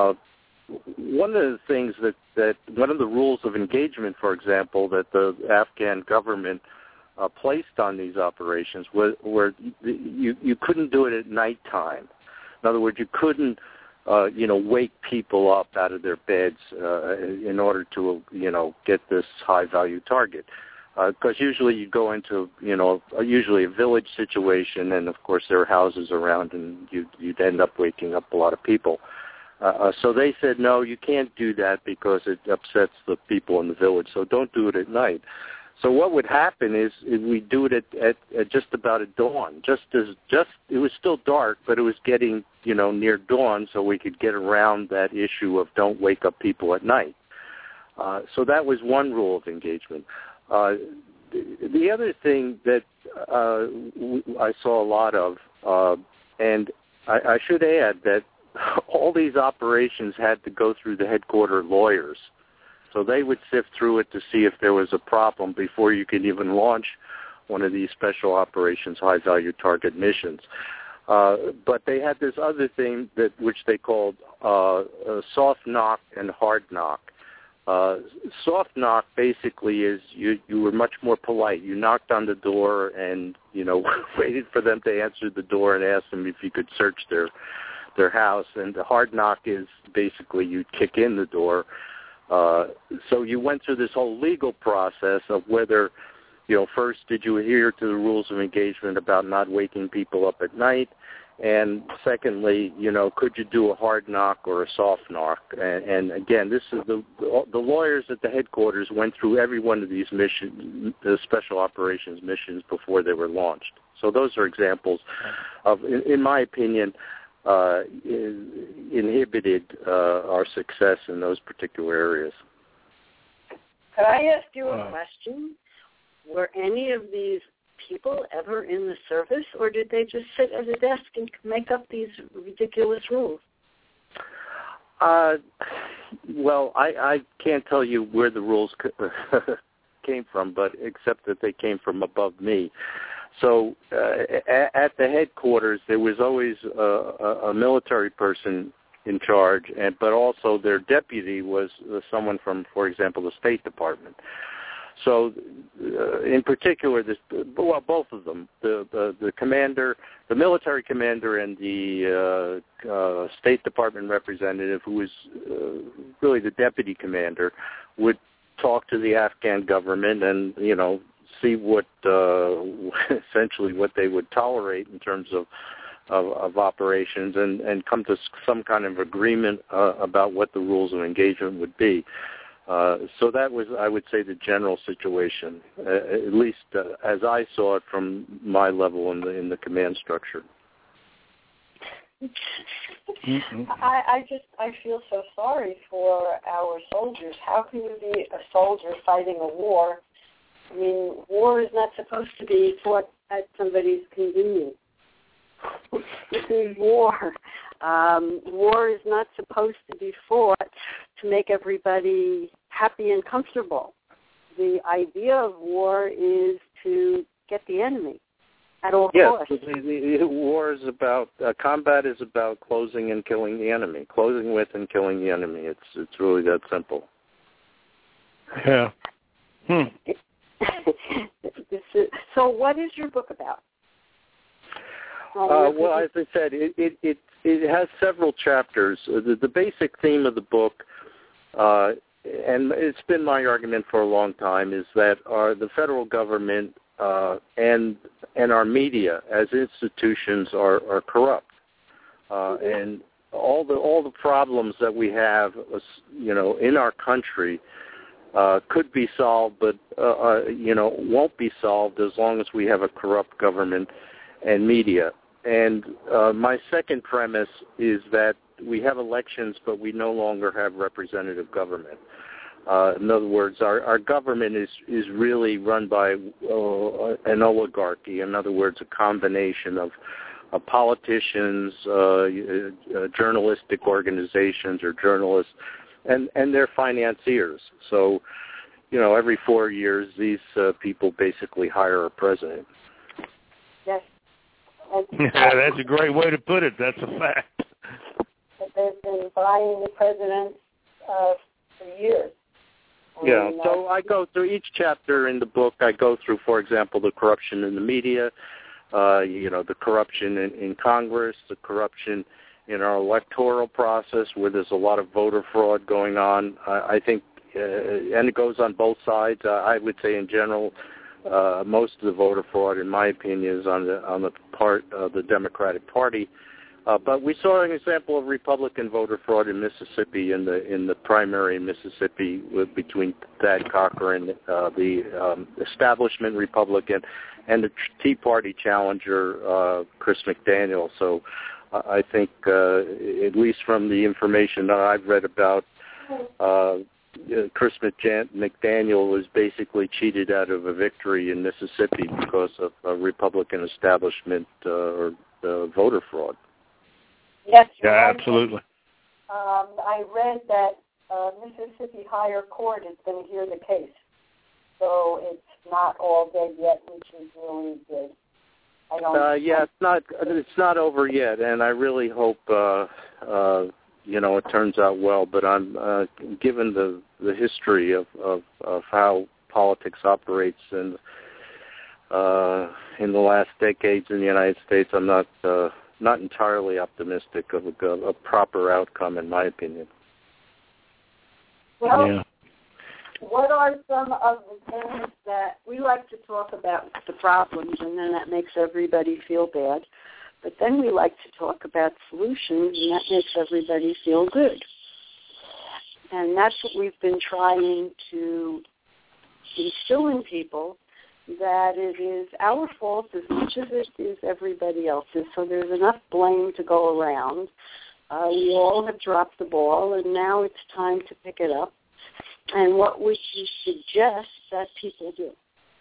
one of the things that one of the rules of engagement, for example, that the Afghan government placed on these operations were you couldn't do it at nighttime. In other words, you couldn't wake people up out of their beds in order to get this high-value target. Because usually you go into, usually a village situation, and of course there are houses around, and you'd end up waking up a lot of people. So they said, no, you can't do that because it upsets the people in the village, so don't do it at night. So what would happen is we do it at just about at dawn. It was still dark, but it was getting, near dawn, so we could get around that issue of don't wake up people at night. So that was one rule of engagement. The other thing that I saw a lot of, and I should add that all these operations had to go through the headquarter lawyers. So they would sift through it to see if there was a problem before you could even launch one of these special operations high-value target missions. But they had this other thing which they called soft knock and hard knock. Soft knock basically is you were much more polite. You knocked on the door and waited for them to answer the door and asked them if you could search their house. And the hard knock is basically you kick in the door. So you went through this whole legal process of whether first did you adhere to the rules of engagement about not waking people up at night, and secondly, could you do a hard knock or a soft knock? And again, this is the lawyers at the headquarters went through every one of these missions, the special operations missions, before they were launched. So those are examples of, in my opinion, inhibited our success in those particular areas. Could I ask you a question? Were any of these people ever in the service, or did they just sit at a desk and make up these ridiculous rules? Well, I can't tell you where the rules came from, but except that they came from above me. So at the headquarters, there was always a military person in charge, but also their deputy was someone from, for example, the State Department. So in particular, both of them, the commander, the military commander, and the State Department representative, who was really the deputy commander, would talk to the Afghan government and, see what essentially what they would tolerate in terms of operations and come to some kind of agreement about what the rules of engagement would be. So that was, I would say, the general situation, at least as I saw it from my level in the command structure. I feel so sorry for our soldiers. How can you be a soldier fighting a war? I mean, war is not supposed to be fought at somebody's convenience. This is war. War is not supposed to be fought to make everybody happy and comfortable. The idea of war is to get the enemy at all costs. Yes, the war is about, combat is about closing and killing the enemy, closing with and killing the enemy. It's really that simple. Yeah. So what is your book about? Well, as I said, it has several chapters. The basic theme of the book, and it's been my argument for a long time, is that the federal government and our media as institutions are corrupt, and all the problems that we have, in our country. Could be solved, but won't be solved as long as we have a corrupt government and media. And my second premise is that we have elections, but we no longer have representative government. In other words, our government is really run by an oligarchy. In other words, a combination of politicians, journalistic organizations, or journalists, and they're financiers. So, every 4 years, these people basically hire a president. Yes. Yeah, that's a great way to put it. That's a fact. They've been buying the president for years. Yeah, so I go through each chapter in the book. I go through, for example, the corruption in the media, the corruption in Congress, the corruption in our electoral process where there's a lot of voter fraud going on. I think, and it goes on both sides. I would say in general, most of the voter fraud, in my opinion, is on the part of the Democratic Party. But we saw an example of Republican voter fraud in Mississippi in the primary in Mississippi between Thad Cochran, the establishment Republican, and the Tea Party challenger Chris McDaniel. So I think, at least from the information that I've read about, Chris McDaniel was basically cheated out of a victory in Mississippi because of Republican establishment or voter fraud. Yes, yeah, absolutely. I read that Mississippi higher court is going to hear the case, so it's not all dead yet, which is really good. It's not over yet, and I really hope it turns out well. But I'm given the history of how politics operates in the last decades in the United States, I'm not entirely optimistic of a proper outcome, in my opinion. Well, yeah. What are some of the things that we like to talk about the problems, and then that makes everybody feel bad. But then we like to talk about solutions, and that makes everybody feel good. And that's what we've been trying to instill in people, that it is our fault as much as it is everybody else's. So there's enough blame to go around. We all have dropped the ball, and now it's time to pick it up. And what would you suggest that people do?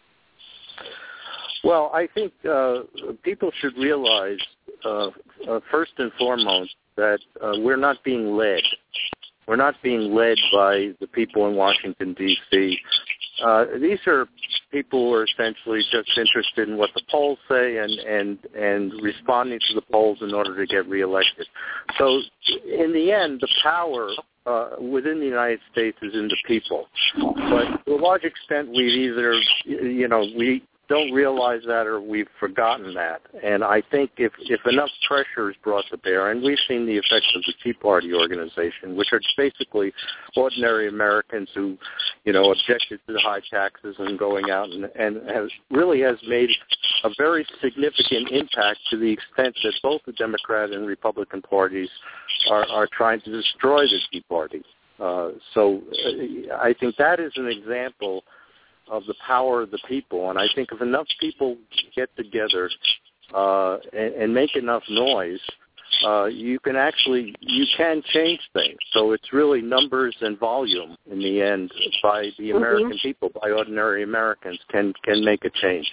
Well, I think people should realize, first and foremost, that we're not being led. We're not being led by the people in Washington, D.C. These are people who are essentially just interested in what the polls say and responding to the polls in order to get reelected. So in the end, the power within the United States is in the people. But to a large extent, we've either, we don't realize that or we've forgotten that. And I think if enough pressure is brought to bear, and we've seen the effects of the Tea Party organization, which are basically ordinary Americans who, objected to the high taxes and going out and has made a very significant impact to the extent that both the Democrat and Republican parties are trying to destroy the Tea Party. So I think that is an example of the power of the people. And I think if enough people get together and make enough noise, you can change things. So it's really numbers and volume in the end by the American people, by ordinary Americans, can make a change.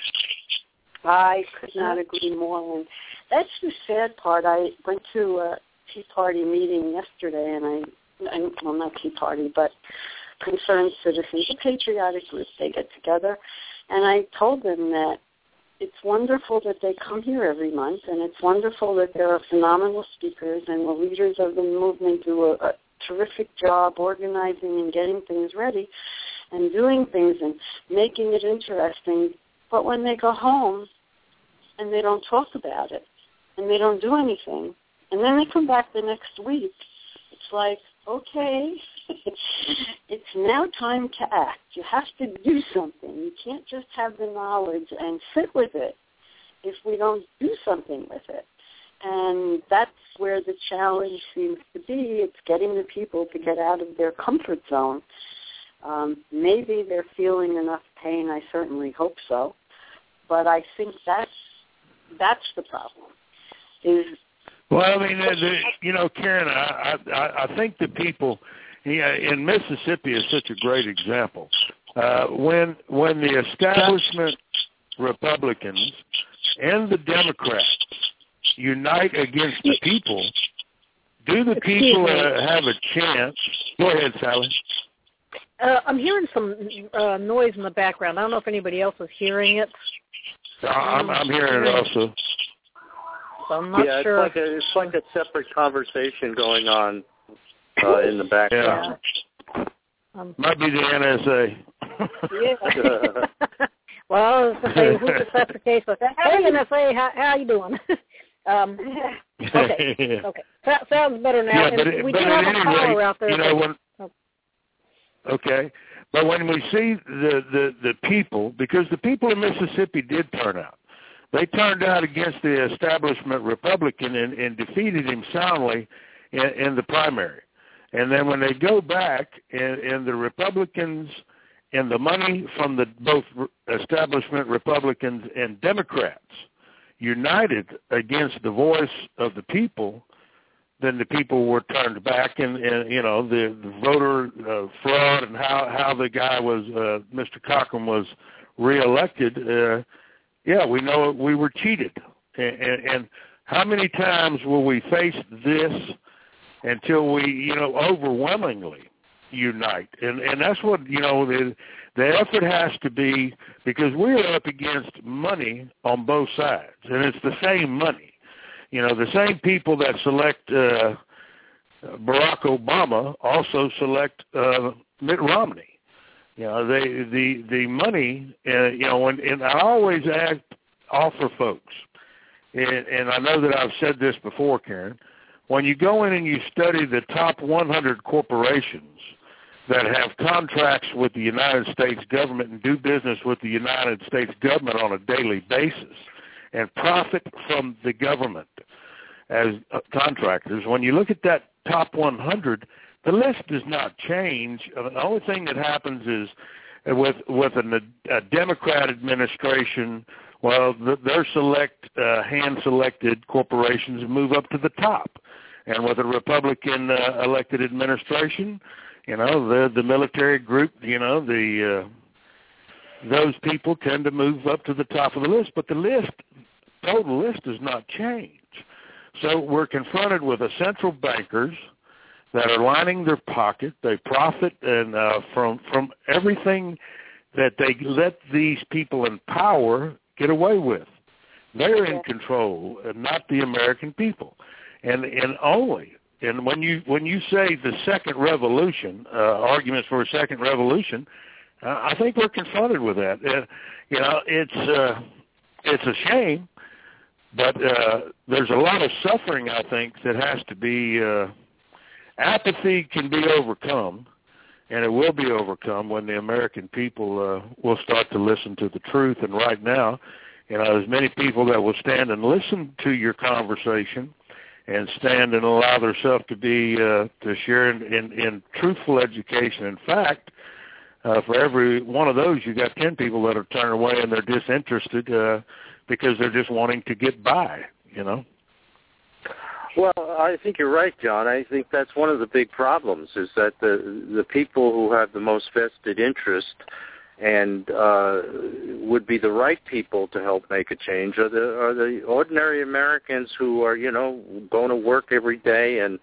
I could not agree more. And that's the sad part. I went to a Tea Party meeting yesterday, and well, not Tea Party, but Concerned Citizens, a patriotic group. They get together, and I told them that it's wonderful that they come here every month, and it's wonderful that there are phenomenal speakers, and the leaders of the movement do a terrific job organizing and getting things ready and doing things and making it interesting. But when they go home and they don't talk about it and they don't do anything, and then they come back the next week, it's like, okay, it's now time to act. You have to do something. You can't just have the knowledge and sit with it if we don't do something with it. And that's where the challenge seems to be. It's getting the people to get out of their comfort zone. Maybe they're feeling enough pain. I certainly hope so. But I think that's the problem. Well, I mean, Karen, I think the people in Mississippi is such a great example. When the establishment Republicans and the Democrats unite against the people, Do the people have a chance? Go ahead, Sally. I'm hearing some noise in the background. I don't know if anybody else is hearing it. I'm hearing it also. So I'm not sure. It's like a separate conversation going on in the background. Yeah. Might be the NSA. Yeah. Well, I was going to say, who's the separate case? But hey, NSA, how you doing? Okay. That sounds better now. Yeah, we do have a caller out there. Okay. But when we see the people, because the people of Mississippi did turn out. They turned out against the establishment Republican and defeated him soundly in the primary. And then when they go back and the Republicans and the money from both establishment Republicans and Democrats united against the voice of the people, then the people were turned back, and the voter fraud and how the guy was, Mr. Cochran was reelected. We know we were cheated. And how many times will we face this until we, overwhelmingly unite? And that's what, the effort has to be, because we're up against money on both sides, and it's the same money. The same people that select Barack Obama also select Mitt Romney. The money, and I always offer folks, and I know that I've said this before, Karen, when you go in and you study the top 100 corporations that have contracts with the United States government and do business with the United States government on a daily basis and profit from the government as contractors, when you look at that top 100, the list does not change. The only thing that happens is with a Democrat administration, well, their hand-selected corporations move up to the top. And with a Republican elected administration, the military group, those people tend to move up to the top of the list. But the total list does not change. So we're confronted with a central bankers that are lining their pocket. They profit and from everything that they let these people in power get away with. They're in control, and not the American people. And when you say the second revolution, arguments for a second revolution, I think we're confronted with that. It's a shame, but there's a lot of suffering, I think, that has to be. Apathy can be overcome, and it will be overcome when the American people will start to listen to the truth. And right now, there's many people that will stand and listen to your conversation and stand and allow themselves to be to share in truthful education. In fact, for every one of those, you got 10 people that are turning away and they're disinterested because they're just wanting to get by. Well, I think you're right, John. I think that's one of the big problems is that the people who have the most vested interest and would be the right people to help make a change are the ordinary Americans who are, going to work every day and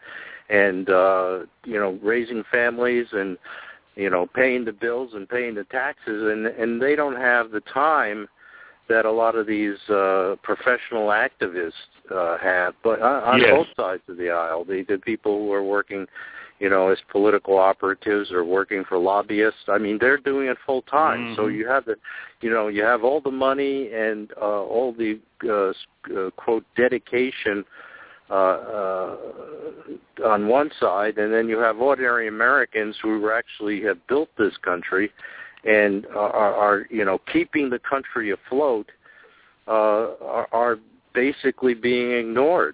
raising families and, paying the bills and paying the taxes, and they don't have the time that a lot of these professional activists have, but on both sides of the aisle, the people who are working, as political operatives or working for lobbyists, I mean, they're doing it full time. Mm-hmm. So you have you have all the money and all the quote dedication on one side, and then you have ordinary Americans who actually have built this country and are keeping the country afloat, are basically being ignored.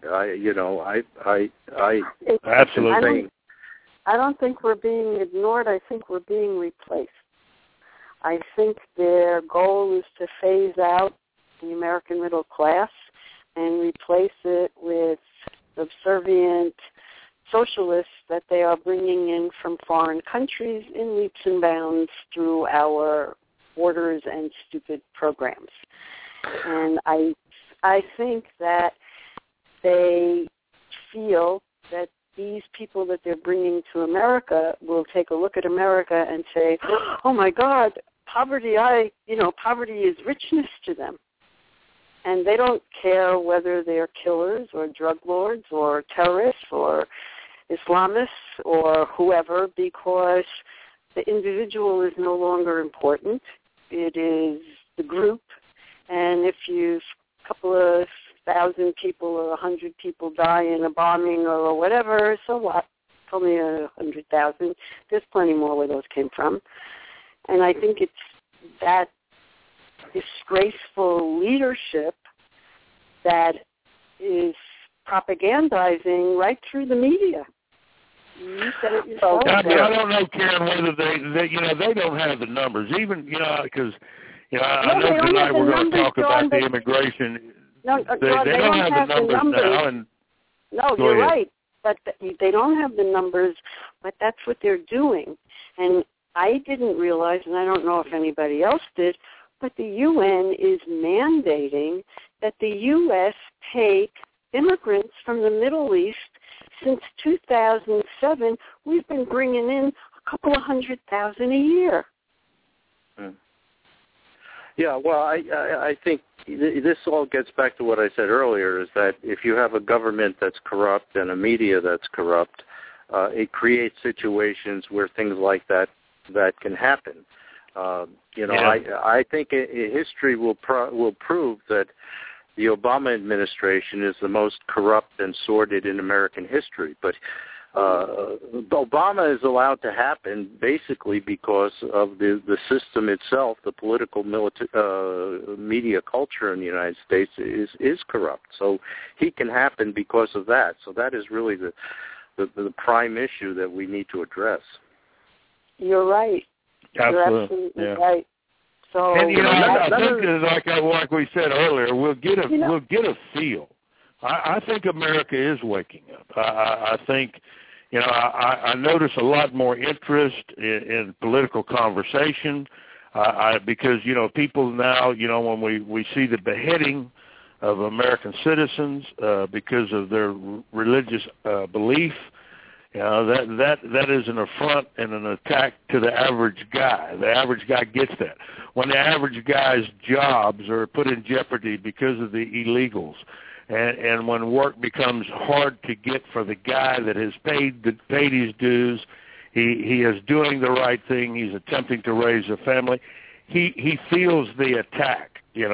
Absolutely. I don't think we're being ignored. I think we're being replaced. I think their goal is to phase out the American middle class and replace it with subservient socialists that they are bringing in from foreign countries in leaps and bounds through our borders and stupid programs. And I think that they feel that these people that they're bringing to America will take a look at America and say, oh my God, poverty is richness to them. And they don't care whether they're killers or drug lords or terrorists or Islamists or whoever, because the individual is no longer important. It is the group. And if a couple of 1,000 people or 100 people die in a bombing or whatever, so what? It's only 100,000. There's plenty more where those came from. And I think it's that disgraceful leadership that is propagandizing right through the media. You said it yourself. I don't know, Karen, whether they don't have the numbers, even, because, I know tonight we're going to talk about the immigration. No, they don't have the numbers now. No, you're right, but they don't have the numbers, but that's what they're doing. And I didn't realize, and I don't know if anybody else did, but the UN is mandating that the U.S. take immigrants from the Middle East. Since 2007, we've been bringing in a couple of 100,000 a year. Yeah, well, I think this all gets back to what I said earlier, is that if you have a government that's corrupt and a media that's corrupt, it creates situations where things like that can happen. I think history will prove that the Obama administration is the most corrupt and sordid in American history. But Obama is allowed to happen basically because of the system itself. The political media culture in the United States is corrupt. So he can happen because of that. So that is really the prime issue that we need to address. You're right. Absolutely. You're absolutely right. So, and I think, like we said earlier, we'll get a feel. I think America is waking up. I think, I notice a lot more interest in political conversation because people now, when we see the beheading of American citizens because of their religious belief. That is an affront and an attack to the average guy. The average guy gets that. When the average guy's jobs are put in jeopardy because of the illegals, and when work becomes hard to get for the guy that has paid his dues, he is doing the right thing. He's attempting to raise a family. He feels the attack.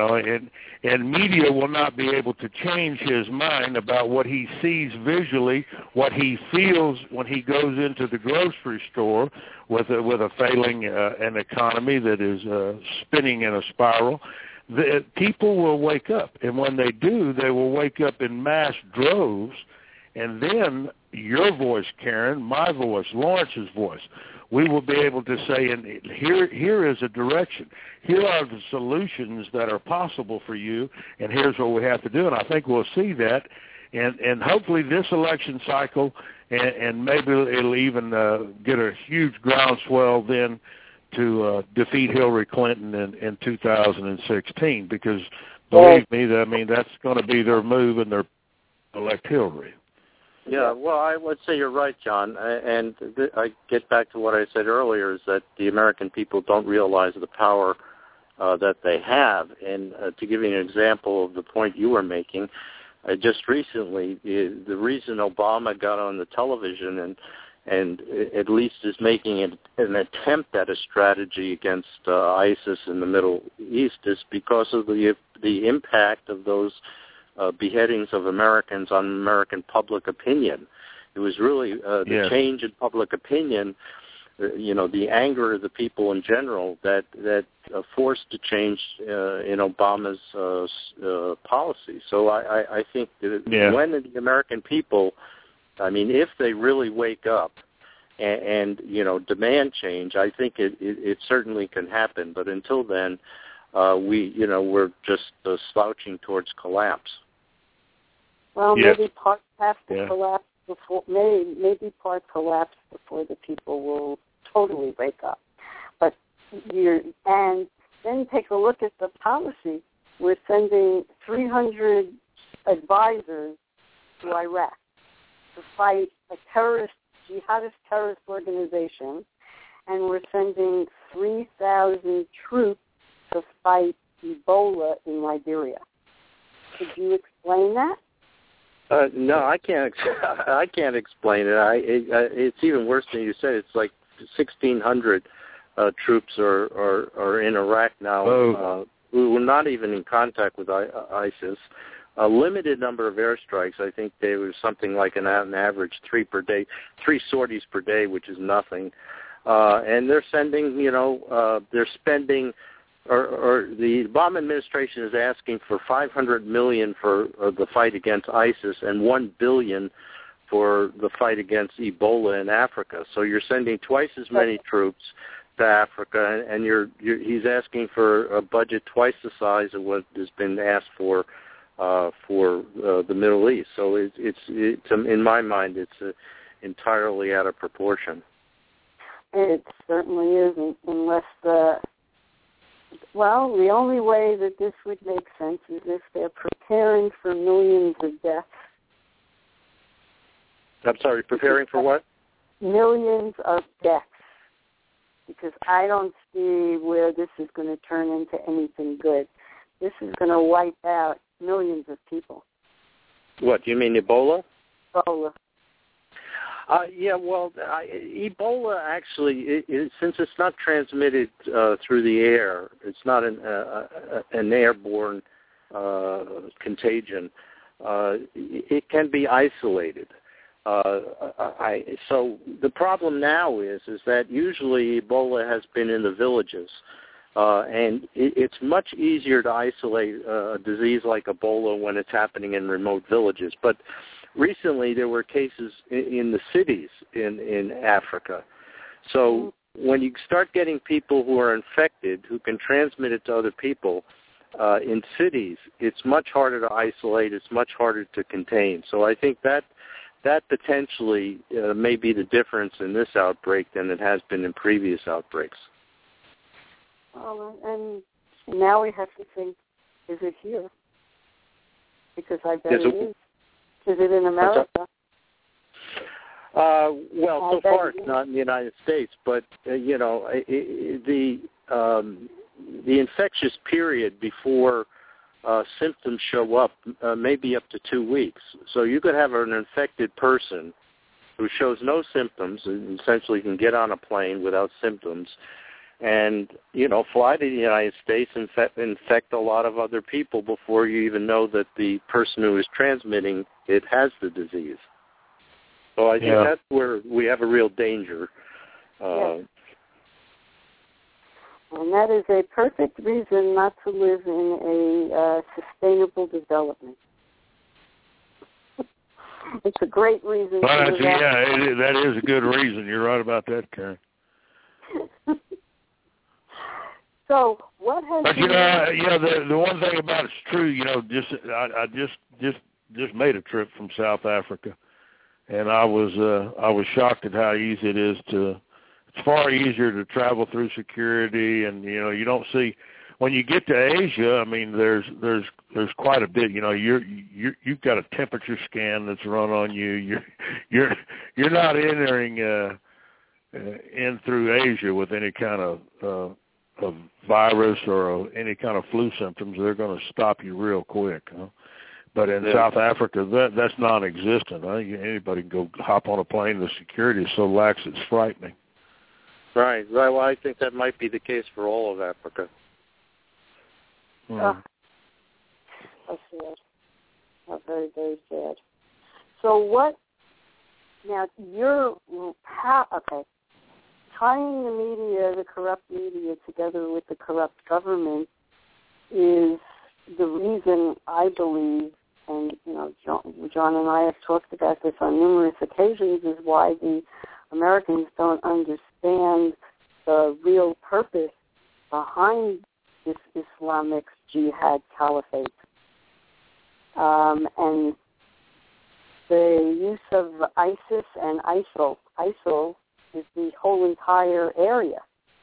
And media will not be able to change his mind about what he sees visually, what he feels when he goes into the grocery store with a failing an economy that is spinning in a spiral. People will wake up, and when they do, they will wake up in mass droves, and then your voice, Karen, my voice, Lawrence's voice, we will be able to say, and here is a direction. Here are the solutions that are possible for you, and here's what we have to do. And I think we'll see that, and hopefully this election cycle, and maybe it'll even get a huge groundswell then to defeat Hillary Clinton in 2016. Because believe me, that's going to be their move, and they're elect Hillary. Yeah, well, I would say you're right, John, and I get back to what I said earlier, is that the American people don't realize the power that they have. And to give you an example of the point you were making, just recently, the reason Obama got on the television and at least is making an attempt at a strategy against ISIS in the Middle East is because of the impact of those beheadings of Americans on American public opinion. It was really the change in public opinion, the anger of the people in general that forced a change in Obama's policy. So I think that when the American people, if they really wake up and demand change, I think it certainly can happen. But until then, we're just slouching towards collapse. Well, maybe parts have to collapse before. Maybe parts collapse before the people will totally wake up. But and then take a look at the policy. We're sending 300 advisors to Iraq to fight jihadist terrorist organization, and we're sending 3,000 troops to fight Ebola in Liberia. Could you explain that? No, I can't. I can't explain it. It's even worse than you said. It's like 1,600 troops are in Iraq now. Who were not even in contact with ISIS. A limited number of airstrikes. I think there was something like an average 3 sorties per day, which is nothing. And they're sending, they're spending, or the Obama administration is asking for $500 million for the fight against ISIS and $1 billion for the fight against Ebola in Africa. So you're sending twice as many troops to Africa, and he's asking for a budget twice the size of what has been asked for the Middle East. So it's in my mind, it's entirely out of proportion. It certainly isn't, unless the only way that this would make sense is if they're preparing for millions of deaths. I'm sorry, preparing for what? Millions of deaths. Because I don't see where this is going to turn into anything good. This is going to wipe out millions of people. What, you mean Ebola? Ebola. Ebola actually, since it's not transmitted through the air, it's not an airborne contagion. It can be isolated. So the problem now is that usually Ebola has been in the villages, and it's much easier to isolate a disease like Ebola when it's happening in remote villages. But recently there were cases in the cities in Africa. So when you start getting people who are infected, who can transmit it to other people in cities, it's much harder to isolate, it's much harder to contain. So I think that potentially may be the difference in this outbreak than it has been in previous outbreaks. And now we have to think, is it here? Because I bet it is. Is it in America? So far it's not in the United States, but, the infectious period before symptoms show up may be up to 2 weeks. So you could have an infected person who shows no symptoms and essentially can get on a plane without symptoms and, fly to the United States and infect a lot of other people before you even know that the person who is transmitting it has the disease. So I think that's where we have a real danger. Yes. And that is a perfect reason not to live in a sustainable development. It's a great reason. That is a good reason. You're right about that, Karen. So what has? But the one thing about it's true. I just made a trip from South Africa, and I was shocked at how easy it is to. It's far easier to travel through security, and you don't see when you get to Asia. I mean, there's quite a bit. You've got a temperature scan that's run on you. You're not entering in through Asia with any kind of virus or any kind of flu symptoms. They're going to stop you real quick. Huh? But in South Africa, that's non-existent. Anybody can go hop on a plane. The security is so lax it's frightening. Right. Well, I think that might be the case for all of Africa. That's sad. That's very, very sad. So what? Now tying the media, the corrupt media, together with the corrupt government is the reason I believe, and John and I have talked about this on numerous occasions, is why the Americans don't understand the real purpose behind this Islamic jihad caliphate. And the use of ISIS and ISIL is the whole entire area,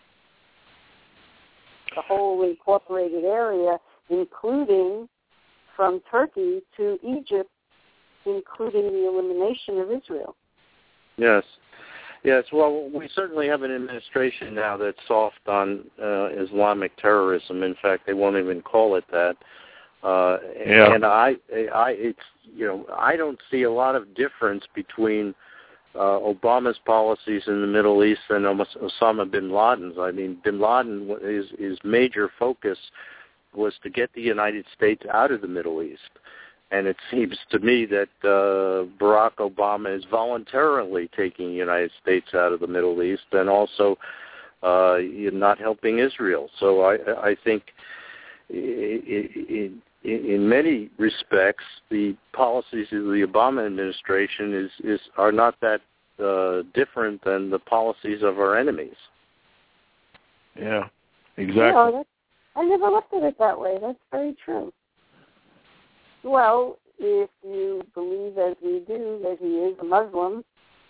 the whole incorporated area, including from Turkey to Egypt, including the elimination of Israel. Yes. Yes, well, we certainly have an administration now that's soft on Islamic terrorism. In fact, they won't even call it that. And I don't see a lot of difference between Obama's policies in the Middle East and Osama bin Laden's. I mean, bin Laden, his major focus was to get the United States out of the Middle East. And it seems to me that Barack Obama is voluntarily taking the United States out of the Middle East and also not helping Israel. So I think in many respects, the policies of the Obama administration are not that different than the policies of our enemies. Yeah, exactly. I never looked at it that way. That's very true. Well, if you believe, as we do, that he is a Muslim,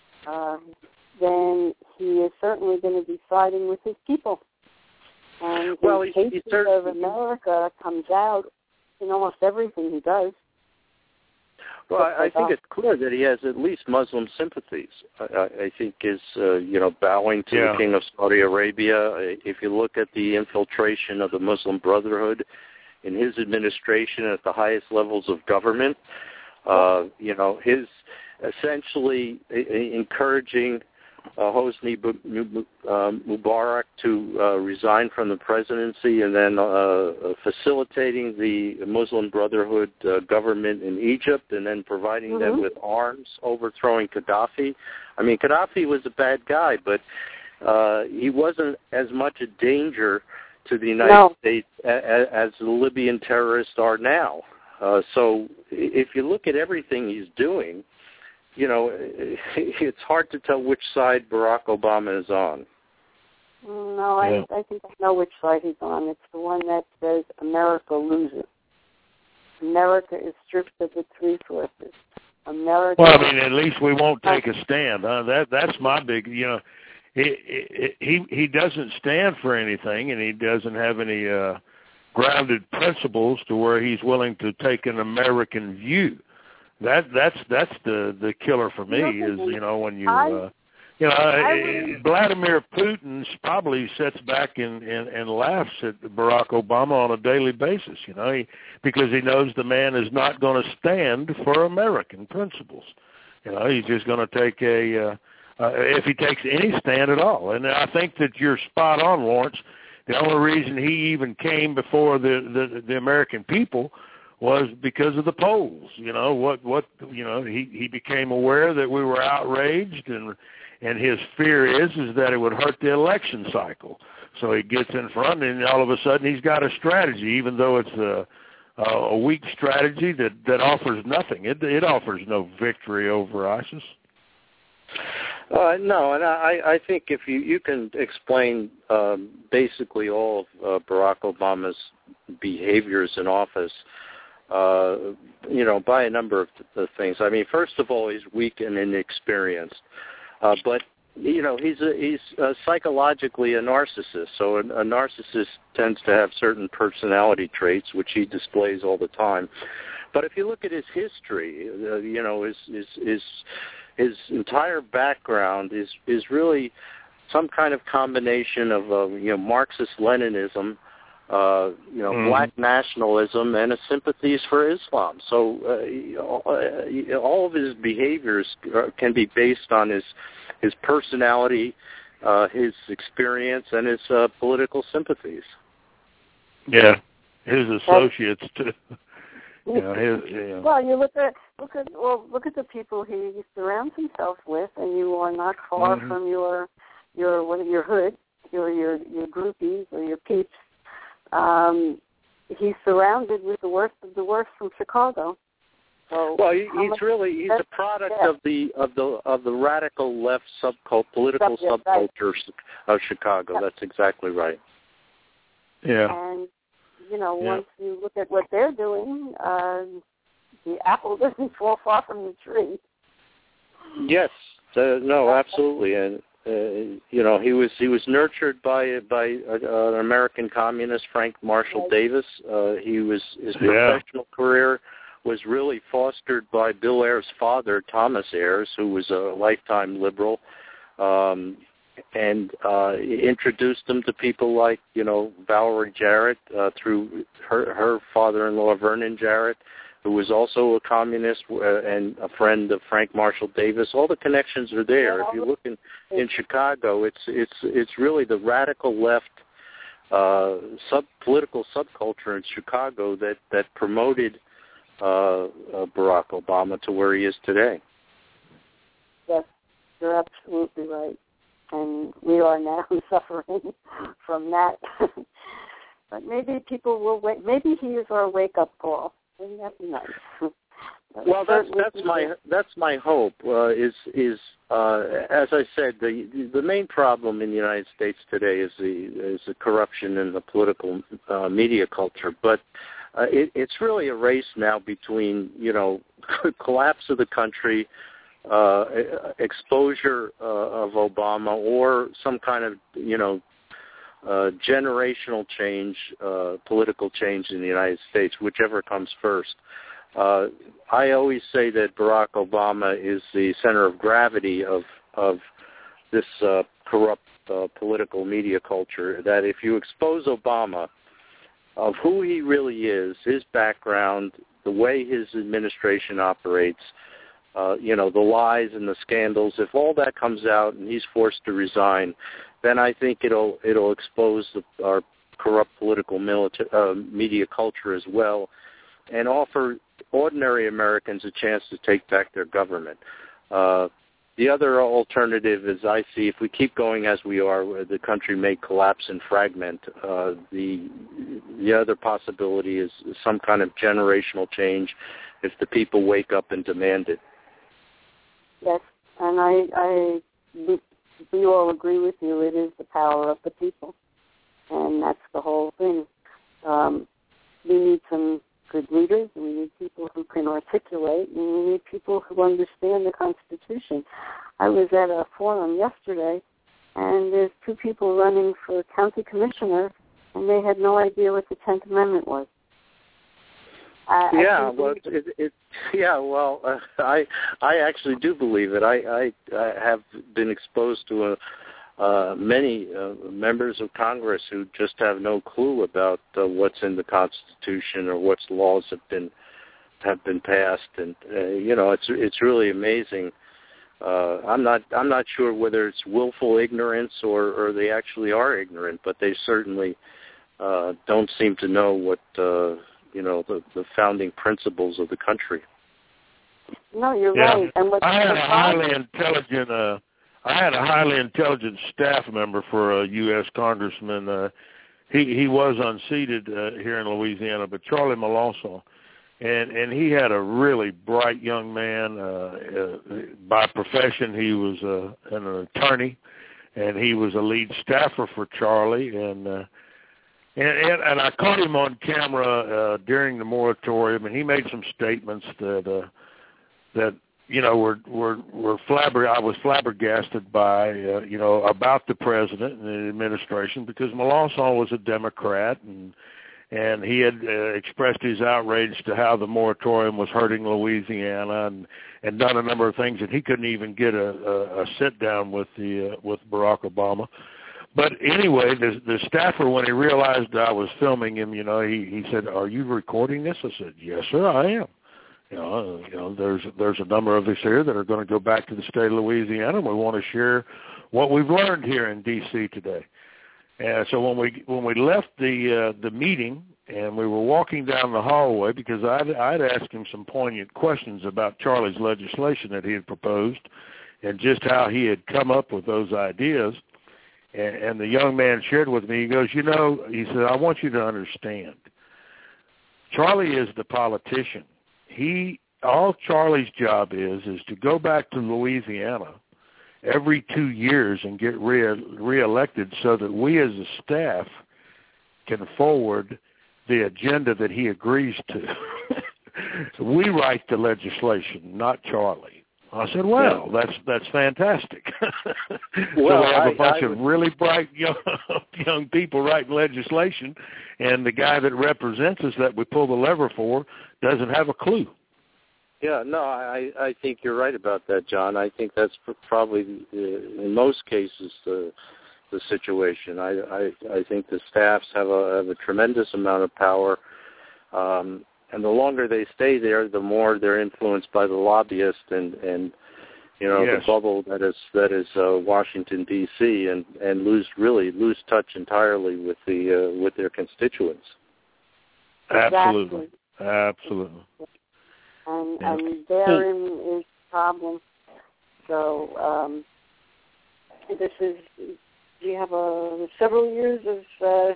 then he is certainly going to be siding with his people. And the hatred of America comes out in almost everything he does. Well, I think it's clear that he has at least Muslim sympathies. I think his, bowing to the King of Saudi Arabia. If you look at the infiltration of the Muslim Brotherhood in his administration at the highest levels of government, his essentially encouraging Hosni Mubarak to resign from the presidency and then facilitating the Muslim Brotherhood government in Egypt and then providing them with arms, overthrowing Gaddafi. I mean, Gaddafi was a bad guy, but he wasn't as much a danger to the United States as the Libyan terrorists are now. So if you look at everything he's doing, it's hard to tell which side Barack Obama is on. No, I think I know which side he's on. It's the one that says America loses. America is stripped of its resources. America. Well, I mean, at least we won't take a stand. That's my big, he doesn't stand for anything, and he doesn't have any grounded principles to where he's willing to take an American view. That's the killer for me is when Vladimir Putin probably sits back and laughs at Barack Obama on a daily basis, because he knows the man is not going to stand for American principles. He's just going to take if he takes any stand at all. And I think that you're spot on, Lawrence. The only reason he even came before the American people was because of the polls. He became aware that we were outraged, and his fear is that it would hurt the election cycle. So he gets in front, and all of a sudden he's got a strategy, even though it's a weak strategy that offers nothing. It offers no victory over ISIS. No, and I think if you can explain basically all of Barack Obama's behaviors in office, by a number of things. I mean, first of all, he's weak and inexperienced, but he's psychologically a narcissist. So a narcissist tends to have certain personality traits, which he displays all the time. But if you look at his history, his entire background is really some kind of combination of Marxist-Leninism, black nationalism, and a sympathies for Islam. So all of his behaviors can be based on his personality, his experience, and his political sympathies. Yeah, his associates too. Well, you look at the people he surrounds himself with, and you are not far from your hood, your groupies or your peeps. He's surrounded with the worst of the worst from Chicago. So he's a product of the radical left political subculture of Chicago. That's exactly right. Yeah. And once you look at what they're doing, the apple doesn't fall far from the tree. Yes. No, absolutely. And he was nurtured by an American communist, Frank Marshall Davis. His professional career was really fostered by Bill Ayers' father, Thomas Ayers, who was a lifetime liberal, and introduced him to people like, Valerie Jarrett through her father-in-law, Vernon Jarrett, who was also a communist and a friend of Frank Marshall Davis. All the connections are there. If you look in Chicago, it's really the radical left political subculture in Chicago that promoted Barack Obama to where he is today. Yes, you're absolutely right. And we are now suffering from that. But maybe people will wait. Maybe he is our wake-up call. Wouldn't that be nice? Well, that's my hope. Is as I said, the main problem in the United States today is the corruption in the political media culture. But it's really a race now between collapse of the country, exposure of Obama, or some kind of generational change, political change in the United States, whichever comes first. I always say that Barack Obama is the center of gravity of this corrupt political media culture, that if you expose Obama of who he really is, his background, the way his administration operates, the lies and the scandals, if all that comes out and he's forced to resign, then I think it'll expose our corrupt political media culture as well, and offer ordinary Americans a chance to take back their government. The other alternative is, I see, if we keep going as we are, the country may collapse and fragment. The other possibility is some kind of generational change if the people wake up and demand it. Yes, and we all agree with you. It is the power of the people, and that's the whole thing. We need some good leaders, and we need people who can articulate, and we need people who understand the Constitution. I was at a forum yesterday, and there's two people running for county commissioner, and they had no idea what the 10th Amendment was. I actually do believe it. I have been exposed to many members of Congress who just have no clue about what's in the Constitution or what laws have been passed, and it's really amazing. I'm not sure whether it's willful ignorance or they actually are ignorant, but they certainly don't seem to know what the founding principles of the country. No, you're right. And I had a highly intelligent staff member for a U.S. congressman. He was unseated here in Louisiana, but Charlie Melanson, and he had a really bright young man. By profession, he was an attorney, and he was a lead staffer for Charlie, and I caught him on camera during the moratorium, and he made some statements that I was flabbergasted by, about the president and the administration, because Melanson was a Democrat, and he had expressed his outrage to how the moratorium was hurting Louisiana, and done a number of things, and he couldn't even get a sit down with Barack Obama. But anyway, the staffer, when he realized I was filming him, he said, "Are you recording this?" I said, "Yes, sir, I am." There's a number of us here that are going to go back to the state of Louisiana, and we want to share what we've learned here in D.C. today. And so when we left the meeting and we were walking down the hallway, because I'd asked him some poignant questions about Charlie's legislation that he had proposed and just how he had come up with those ideas. And the young man shared with me, he goes, he said, "I want you to understand, Charlie is the politician. All Charlie's job is to go back to Louisiana every 2 years and get reelected so that we as a staff can forward the agenda that he agrees to." So we write the legislation, not Charlie. I said, well, that's fantastic. Well, so we have a bunch of really bright young people writing legislation, and the guy that represents us that we pull the lever for doesn't have a clue. Yeah, no, I think you're right about that, John. I think that's probably, in most cases, the situation. I think the staffs have a tremendous amount of power, and the longer they stay there, the more they're influenced by the lobbyists and the bubble that is Washington D.C. and lose touch entirely with their constituents. Absolutely. Exactly. Absolutely. And therein is the problem. So this is, you have several years of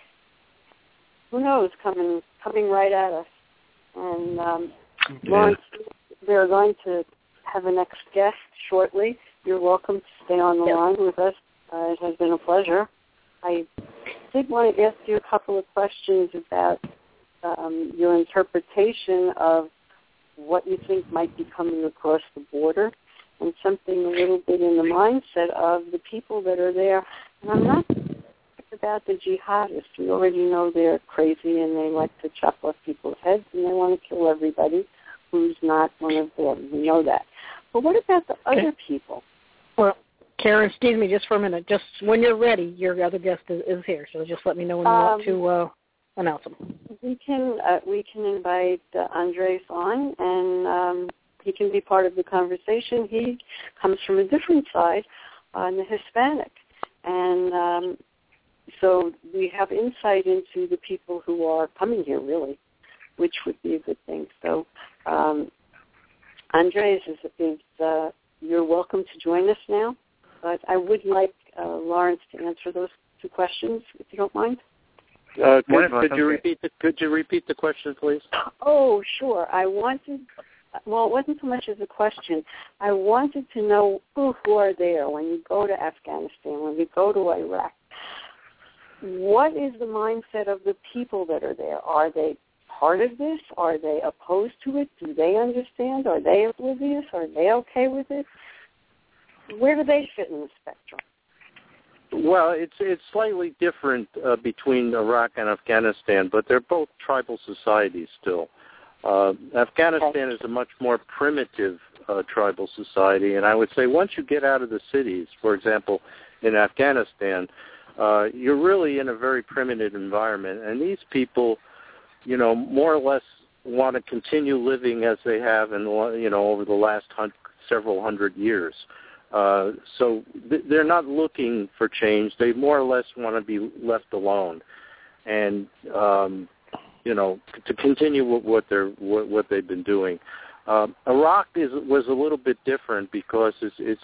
who knows coming right at us. And Lawrence, we're going to have a next guest shortly. You're welcome to stay on the line with us. It has been a pleasure. I did want to ask you a couple of questions about your interpretation of what you think might be coming across the border, and something a little bit in the mindset of the people that are there. And I'm not about the jihadists. We already know they're crazy and they like to chop off people's heads and they want to kill everybody who's not one of them. We know that. But what about the other people? Well, Karen, excuse me just for a minute. Just when you're ready, your other guest is here. So just let me know when you want to announce him. We can invite Andres on, and he can be part of the conversation. He comes from a different side, on the Hispanic, and so we have insight into the people who are coming here, really, which would be a good thing. So, Andres, you're welcome to join us now, but I would like Lawrence to answer those two questions, if you don't mind. Could you repeat the question, please? Oh, sure. Well, it wasn't so much as a question. I wanted to know who are there when you go to Afghanistan, when you go to Iraq. What is the mindset of the people that are there? Are they part of this? Are they opposed to it? Do they understand? Are they oblivious? Are they okay with it? Where do they fit in the spectrum? Well, it's slightly different between Iraq and Afghanistan, but they're both tribal societies still. Afghanistan is a much more primitive tribal society, and I would say once you get out of the cities, for example, in Afghanistan, you're really in a very primitive environment, and these people, more or less want to continue living as they have over the last several hundred years. So they're not looking for change. They more or less want to be left alone, and to continue with what they've been doing. Iraq was a little bit different because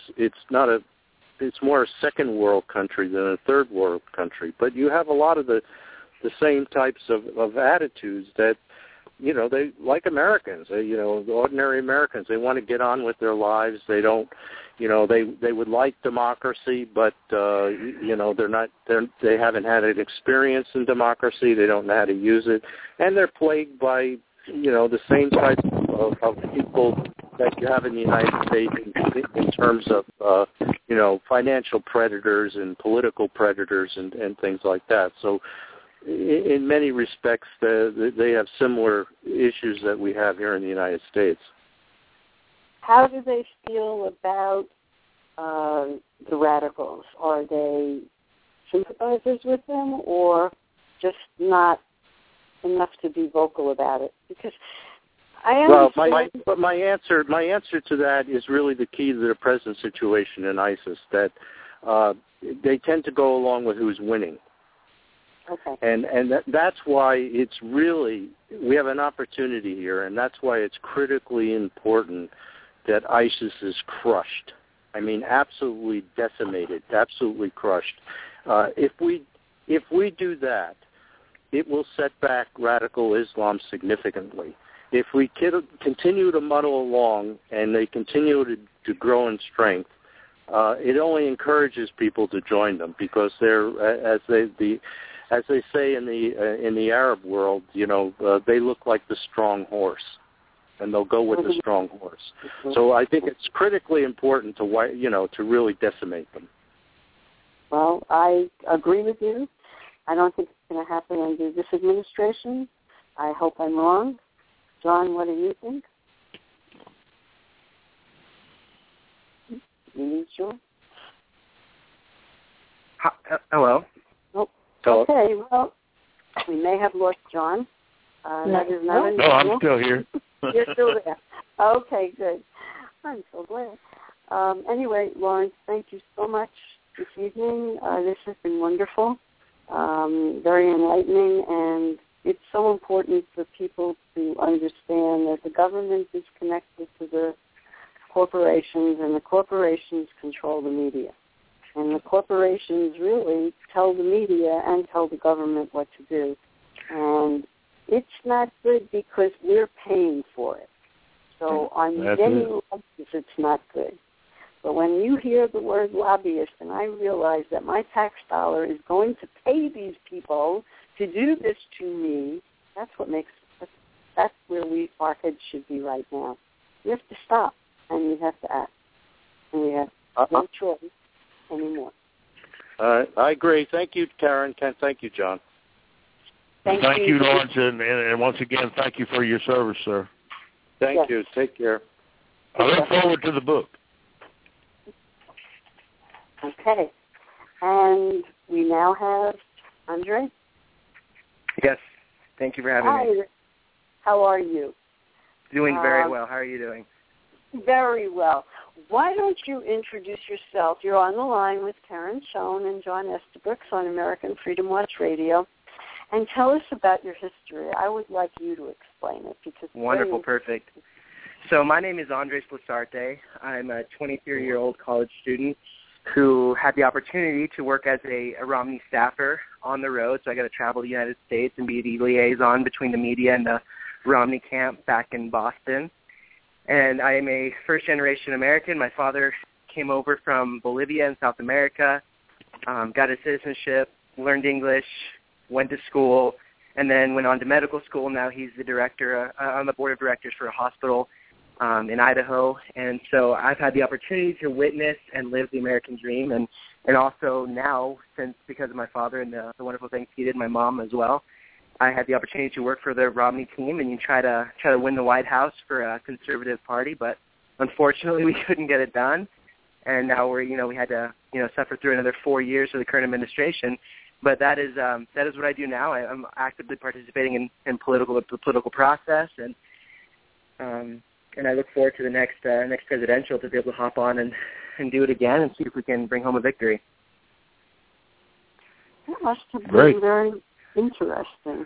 it's more a second world country than a third world country. But you have a lot of the same types of attitudes that they like Americans. The ordinary Americans. They want to get on with their lives. They don't. They would like democracy, but they're not. They haven't had an experience in democracy. They don't know how to use it, and they're plagued by the same type of people that you have in the United States in terms of financial predators and political predators and things like that. So, in many respects, they have similar issues that we have here in the United States. How do they feel about the radicals? Are they sympathizers with them, or just not enough to be vocal about it? Because I understand. Well, my answer to that is really the key to their present situation in ISIS. That they tend to go along with who's winning. Okay. And that's why it's really, we have an opportunity here, and that's why it's critically important that ISIS is crushed. I mean, absolutely decimated, absolutely crushed. If we do that, it will set back radical Islam significantly. If we continue to muddle along and they continue to grow in strength, it only encourages people to join them because they're, as they say in the Arab world, they look like the strong horse. and they'll go with the strong horse. So I think it's critically important to really decimate them. Well, I agree with you. I don't think it's going to happen under this administration. I hope I'm wrong. John, what do you think? You John? Hello? Oh, okay, well, we may have lost John. No, I'm still here. You're still there. Okay, good. I'm so glad. Anyway, Lawrence, thank you so much this evening. This has been wonderful, very enlightening, and it's so important for people to understand that the government is connected to the corporations, and the corporations control the media. And the corporations really tell the media and tell the government what to do. And it's not good because we're paying for it. So on many levels, it's not good. But when you hear the word lobbyist, and I realize that my tax dollar is going to pay these people to do this to me, that's where our heads should be right now. We have to stop, and we have to act. And we have no choice anymore. I agree. Thank you, Karen. Thank you, John. Thank you, Lawrence, and once again, thank you for your service, sir. Thank you. Take care. I look forward to the book. Okay. And we now have Andre. Yes. Thank you for having me. How are you? Doing very well. How are you doing? Very well. Why don't you introduce yourself? You're on the line with Karen Schoen and John Estabrooks on American Freedom Watch Radio. And tell us about your history. I would like you to explain it. Because wonderful, perfect. So my name is Andres Lasarte. I'm a 23-year-old college student who had the opportunity to work as a Romney staffer on the road. So I got to travel the United States and be the liaison between the media and the Romney camp back in Boston. And I am a first-generation American. My father came over from Bolivia in South America, got his citizenship, learned English, went to school, and then went on to medical school. Now he's the director on the board of directors for a hospital in Idaho. And so I've had the opportunity to witness and live the American dream. And also now, because of my father and the wonderful things he did, my mom as well, I had the opportunity to work for the Romney team, and you try to win the White House for a conservative party, but unfortunately we couldn't get it done. And now we had to suffer through another 4 years of the current administration. But that is what I do now. I'm actively participating in the political process, and I look forward to the next presidential to be able to hop on and do it again and see if we can bring home a victory. That must have been very interesting.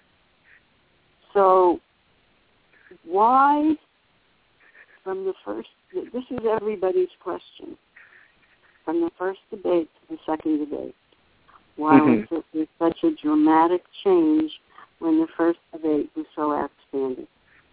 So why, from the first, this is everybody's question, from the first debate to the second debate, why was it such a dramatic change when the first debate was so outstanding?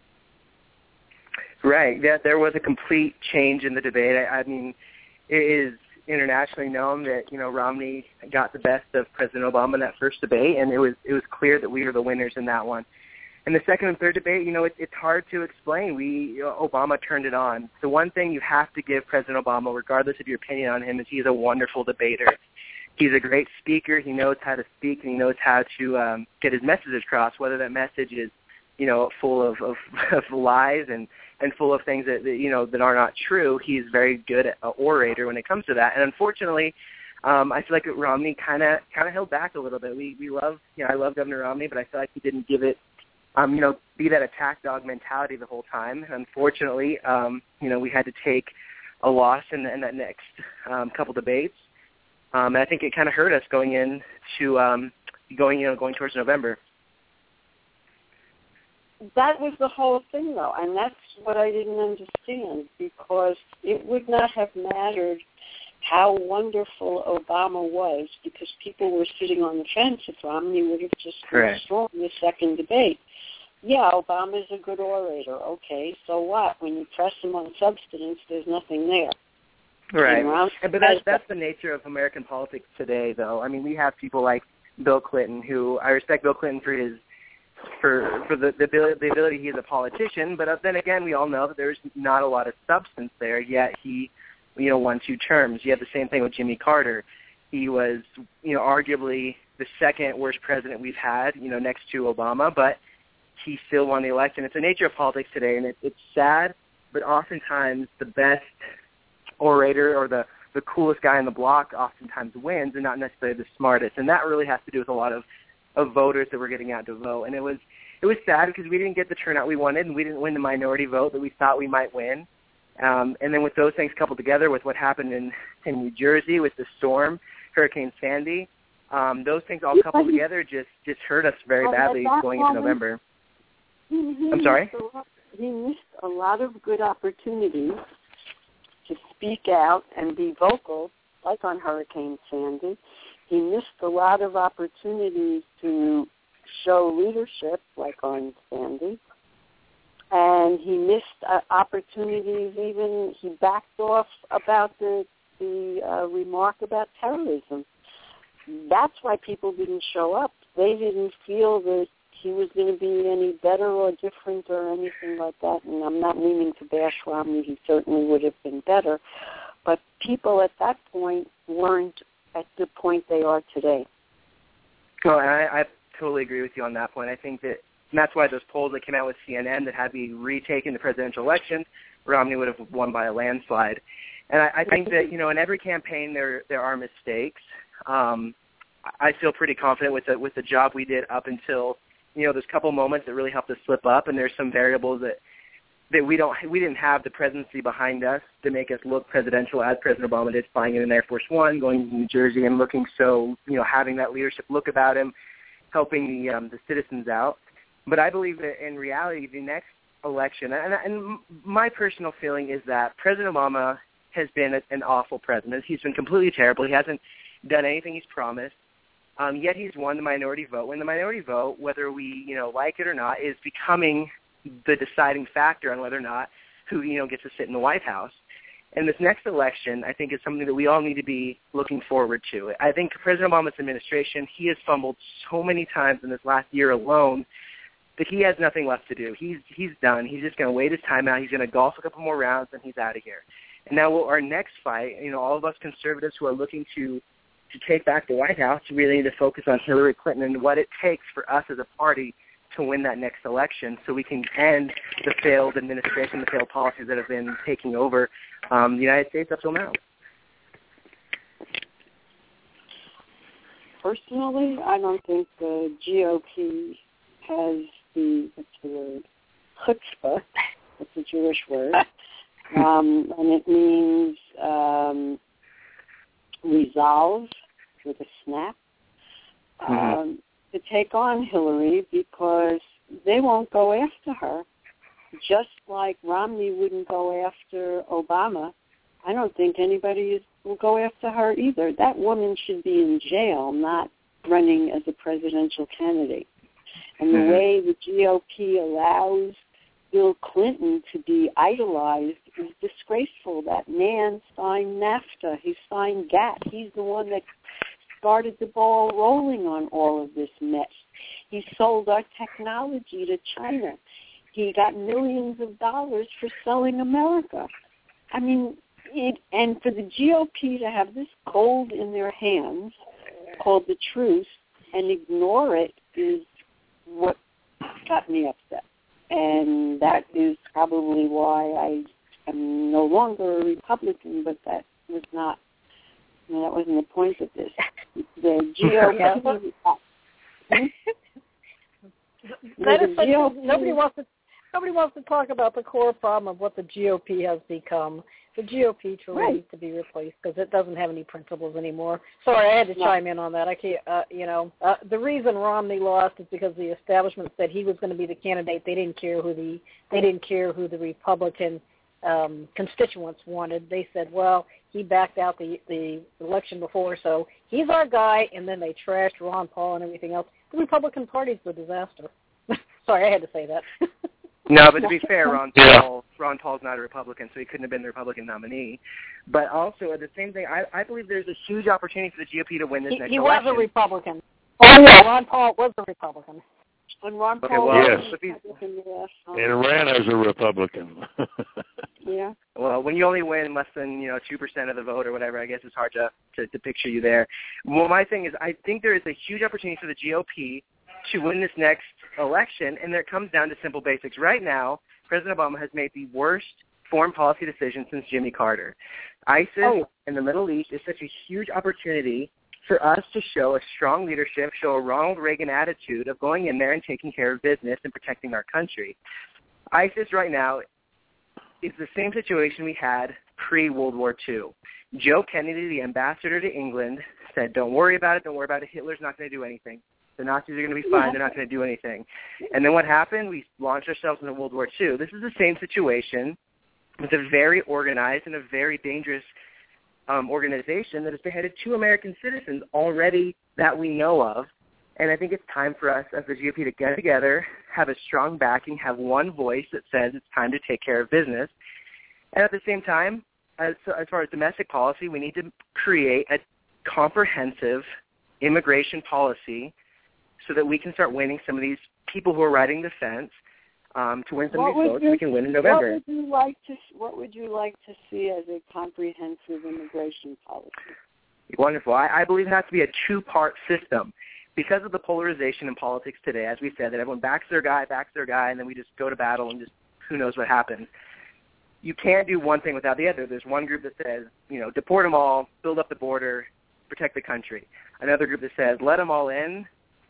Right. Yeah, there was a complete change in the debate. I mean, it is internationally known that Romney got the best of President Obama in that first debate, and it was clear that we were the winners in that one. In the second and third debate, it's hard to explain. Obama turned it on. The one thing you have to give President Obama, regardless of your opinion on him, is he's a wonderful debater. He's a great speaker. He knows how to speak, and he knows how to get his message across, whether that message is full of lies and full of things that are not true. He's very good at orator when it comes to that. And unfortunately, I feel like Romney kind of held back a little bit. We love, I love Governor Romney, but I feel like he didn't give it, be that attack dog mentality the whole time. And unfortunately, we had to take a loss in that next couple debates. And I think it kind of hurt us going towards November. That was the whole thing, though, and that's what I didn't understand, because it would not have mattered how wonderful Obama was, because people were sitting on the fence if Romney would have just been strong in the second debate. Yeah, Obama's a good orator. Okay, so what? When you press him on substance, there's nothing there. Right. But that's the nature of American politics today, though. I mean, we have people like Bill Clinton, who I respect Bill Clinton for his for the ability he is a politician. But then again, we all know that there's not a lot of substance there. Yet he, won 2 terms. You have the same thing with Jimmy Carter. He was, arguably the second worst president we've had, next to Obama, but he still won the election. It's the nature of politics today, and it's sad, but oftentimes the best orator or the coolest guy on the block oftentimes wins and not necessarily the smartest. And that really has to do with a lot of voters that were getting out to vote. And it was sad because we didn't get the turnout we wanted, and we didn't win the minority vote that we thought we might win. And then with those things coupled together with what happened in New Jersey with the storm, Hurricane Sandy, those things all coupled together just hurt us very badly going into November. I'm sorry? He missed a lot of good opportunities to speak out and be vocal, like on Hurricane Sandy. He missed a lot of opportunities to show leadership, like on Sandy. And he missed opportunities even, he backed off about the remark about terrorism. That's why people didn't show up. They didn't feel that he was going to be any better or different or anything like that. And I'm not meaning to bash Romney. He certainly would have been better. But people at that point weren't at the point they are today. Well, I totally agree with you on that point. I think that, and that's why those polls that came out with CNN that had me retaken the presidential election, Romney would have won by a landslide. And I think that, in every campaign there are mistakes. I feel pretty confident with the job we did up until, there's a couple moments that really helped us slip up, and there's some variables that we didn't have the presidency behind us to make us look presidential as President Obama did, flying in an Air Force One, going to New Jersey and looking so, having that leadership look about him, helping the citizens out. But I believe that in reality, the next election, and my personal feeling is that President Obama has been an awful president. He's been completely terrible. He hasn't done anything he's promised. Yet he's won the minority vote. When the minority vote, whether we like it or not, is becoming the deciding factor on whether or not who gets to sit in the White House. And this next election, I think, is something that we all need to be looking forward to. I think President Obama's administration, he has fumbled so many times in this last year alone that he has nothing left to do. He's done. He's just going to wait his time out. He's going to golf a couple more rounds, and he's out of here. And now our next fight, all of us conservatives who are looking to take back the White House, really need to focus on Hillary Clinton and what it takes for us as a party to win that next election so we can end the failed administration, the failed policies that have been taking over the United States up till now. Personally, I don't think the GOP has the, chutzpah, that's a Jewish word, and it means resolve with a snap to take on Hillary, because they won't go after her, just like Romney wouldn't go after Obama. I don't think anybody will go after her either. That woman should be in jail, not running as a presidential candidate. And the way the GOP allows Bill Clinton to be idolized is disgraceful. That man signed NAFTA. He signed GATT. He's the one that started the ball rolling on all of this mess. He sold our technology to China. He got millions of dollars for selling America. I mean, and for the GOP to have this gold in their hands called the truth and ignore it is what got me upset. And that is probably why I am no longer a Republican, but that was not, that wasn't the point of this. The GOP... Nobody wants to talk about the core problem of what the GOP has become. The GOP truly needs to be replaced because it doesn't have any principles anymore. Sorry, I had to chime in on that. I can't. The reason Romney lost is because the establishment said he was going to be the candidate. They didn't care who the Republican constituents wanted. They said, well, he backed out the election before, so he's our guy. And then they trashed Ron Paul and everything else. The Republican Party's a disaster. Sorry, I had to say that. No, but to be fair, Ron Paul's not a Republican, so he couldn't have been the Republican nominee. But also, at the same thing, I believe there's a huge opportunity for the GOP to win this next election. He was a Republican. Oh, yeah, Ron Paul was a Republican. And Ron Okay, Paul well, Yes. Republican, yes. And ran as a Republican. Yeah. Well, when you only win less than 2% of the vote or whatever, I guess it's hard to picture you there. Well, my thing is, I think there is a huge opportunity for the GOP to win this next election, and it comes down to simple basics. Right now, President Obama has made the worst foreign policy decision since Jimmy Carter. ISIS in the Middle East is such a huge opportunity for us to show a strong leadership, show a Ronald Reagan attitude of going in there and taking care of business and protecting our country. ISIS right now is the same situation we had pre-World War II. Joe Kennedy, the ambassador to England, said, don't worry about it, Hitler's not going to do anything. The Nazis are going to be fine, they're not going to do anything. And then what happened? We launched ourselves into World War II. This is the same situation with a very organized and a very dangerous organization that has beheaded 2 American citizens already that we know of. And I think it's time for us as the GOP to get together, have a strong backing, have one voice that says it's time to take care of business. And at the same time, as far as domestic policy, we need to create a comprehensive immigration policy so that we can start winning some of these people who are riding the fence to win some of these votes we can win in November. What would you like to see as a comprehensive immigration policy? Wonderful. I believe it has to be a 2-part system. Because of the polarization in politics today, as we said, that everyone backs their guy, and then we just go to battle and just who knows what happens. You can't do one thing without the other. There's one group that says, deport them all, build up the border, protect the country. Another group that says, let them all in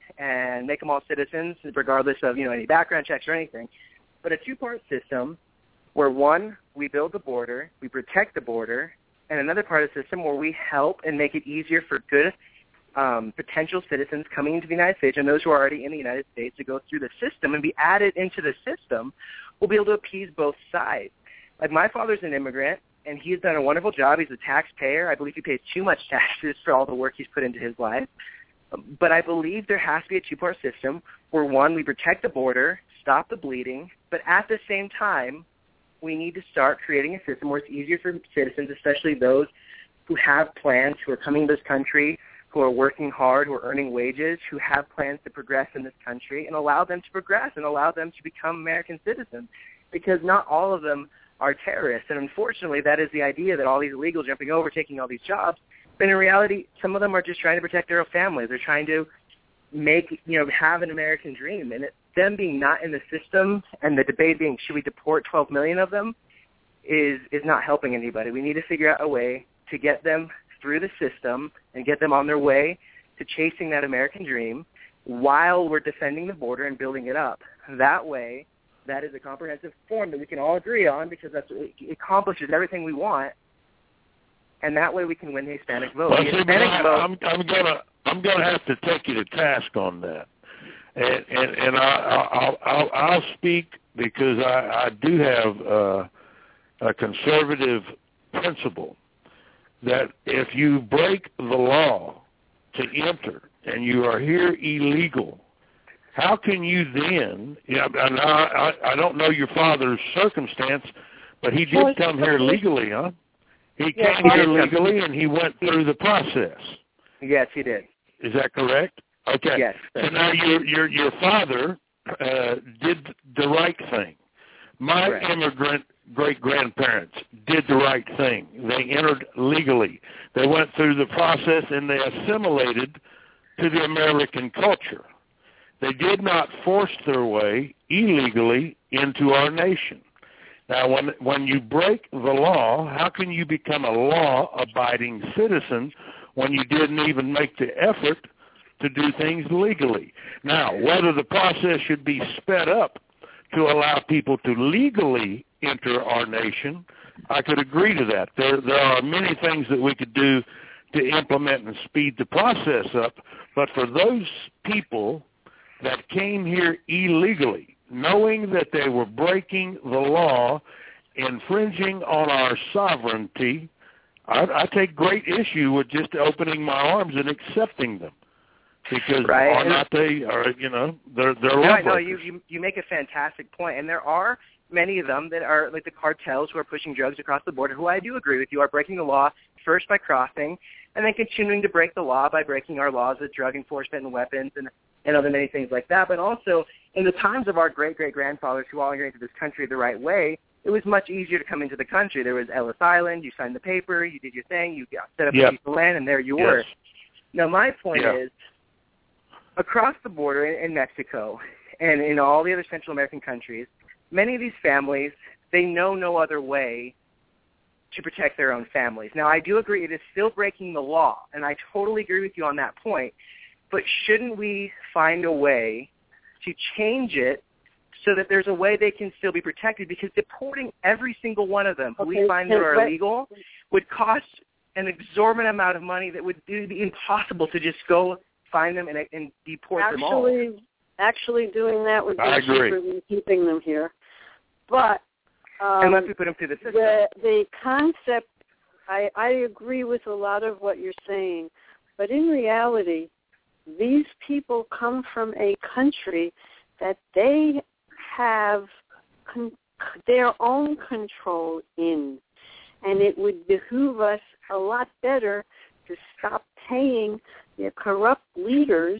and make them all citizens, regardless of, any background checks or anything. But a 2-part system where, one, we build the border, we protect the border, and another part of the system where we help and make it easier for good potential citizens coming into the United States and those who are already in the United States to go through the system and be added into the system, will be able to appease both sides. Like, my father's an immigrant, and he's done a wonderful job. He's a taxpayer. I believe he pays too much taxes for all the work he's put into his life. But I believe there has to be a 2-part system where, one, we protect the border, stop the bleeding, but at the same time, we need to start creating a system where it's easier for citizens, especially those who have plans, who are coming to this country, who are working hard, who are earning wages, who have plans to progress in this country, and allow them to progress and allow them to become American citizens, because not all of them are terrorists. And unfortunately, that is the idea, that all these illegals jumping over, taking all these jobs. But in reality, some of them are just trying to protect their own families. They're trying to make, have an American dream. And them being not in the system and the debate being, should we deport 12 million of them, is not helping anybody. We need to figure out a way to get them through the system and get them on their way to chasing that American dream while we're defending the border and building it up. That way, that is a comprehensive form that we can all agree on, because it accomplishes everything we want, and that way we can win the Hispanic vote. Well, the Hispanic vote. I'm gonna have to take you to task on that, and I'll speak because I do have a conservative principle that if you break the law to enter and you are here illegal, how can you then, and I don't know your father's circumstance, but he did come here legally, huh? He came here legally and he went through the process. Yes, he did. Is that correct? Okay. Yes. So now your father did the right thing. My Correct. Immigrant great-grandparents did the right thing. They entered legally. They went through the process and they assimilated to the American culture. They did not force their way illegally into our nation. Now, when you break the law, how can you become a law-abiding citizen when you didn't even make the effort to do things legally? Now, whether the process should be sped up to allow people to legally enter our nation, I could agree to that. There are many things that we could do to implement and speed the process up, but for those people that came here illegally, knowing that they were breaking the law, infringing on our sovereignty, I take great issue with just opening my arms and accepting them. Because are not they, or they're lawbreakers. No, you make a fantastic point, and there are many of them that are like the cartels who are pushing drugs across the border, who I do agree with you are breaking the law first by crossing, and then continuing to break the law by breaking our laws of drug enforcement and weapons and other many things like that. But also, in the times of our great-great-grandfathers who all immigrated to this country the right way, it was much easier to come into the country. There was Ellis Island. You signed the paper. You did your thing. You got set up a piece of land, and there you were. Now, my point is, across the border in Mexico and in all the other Central American countries, many of these families, they know no other way to protect their own families. Now, I do agree it is still breaking the law, and I totally agree with you on that point, but shouldn't we find a way to change it so that there's a way they can still be protected? Because deporting every single one of them who we find that are illegal would cost an exorbitant amount of money that would be impossible to just go find them and deport them all. Actually doing that would be cheaper than keeping them here. But unless we put them through the system. The concept, I agree with a lot of what you're saying, but in reality, these people come from a country that they have their own control in, and it would behoove us a lot better to stop paying their corrupt leaders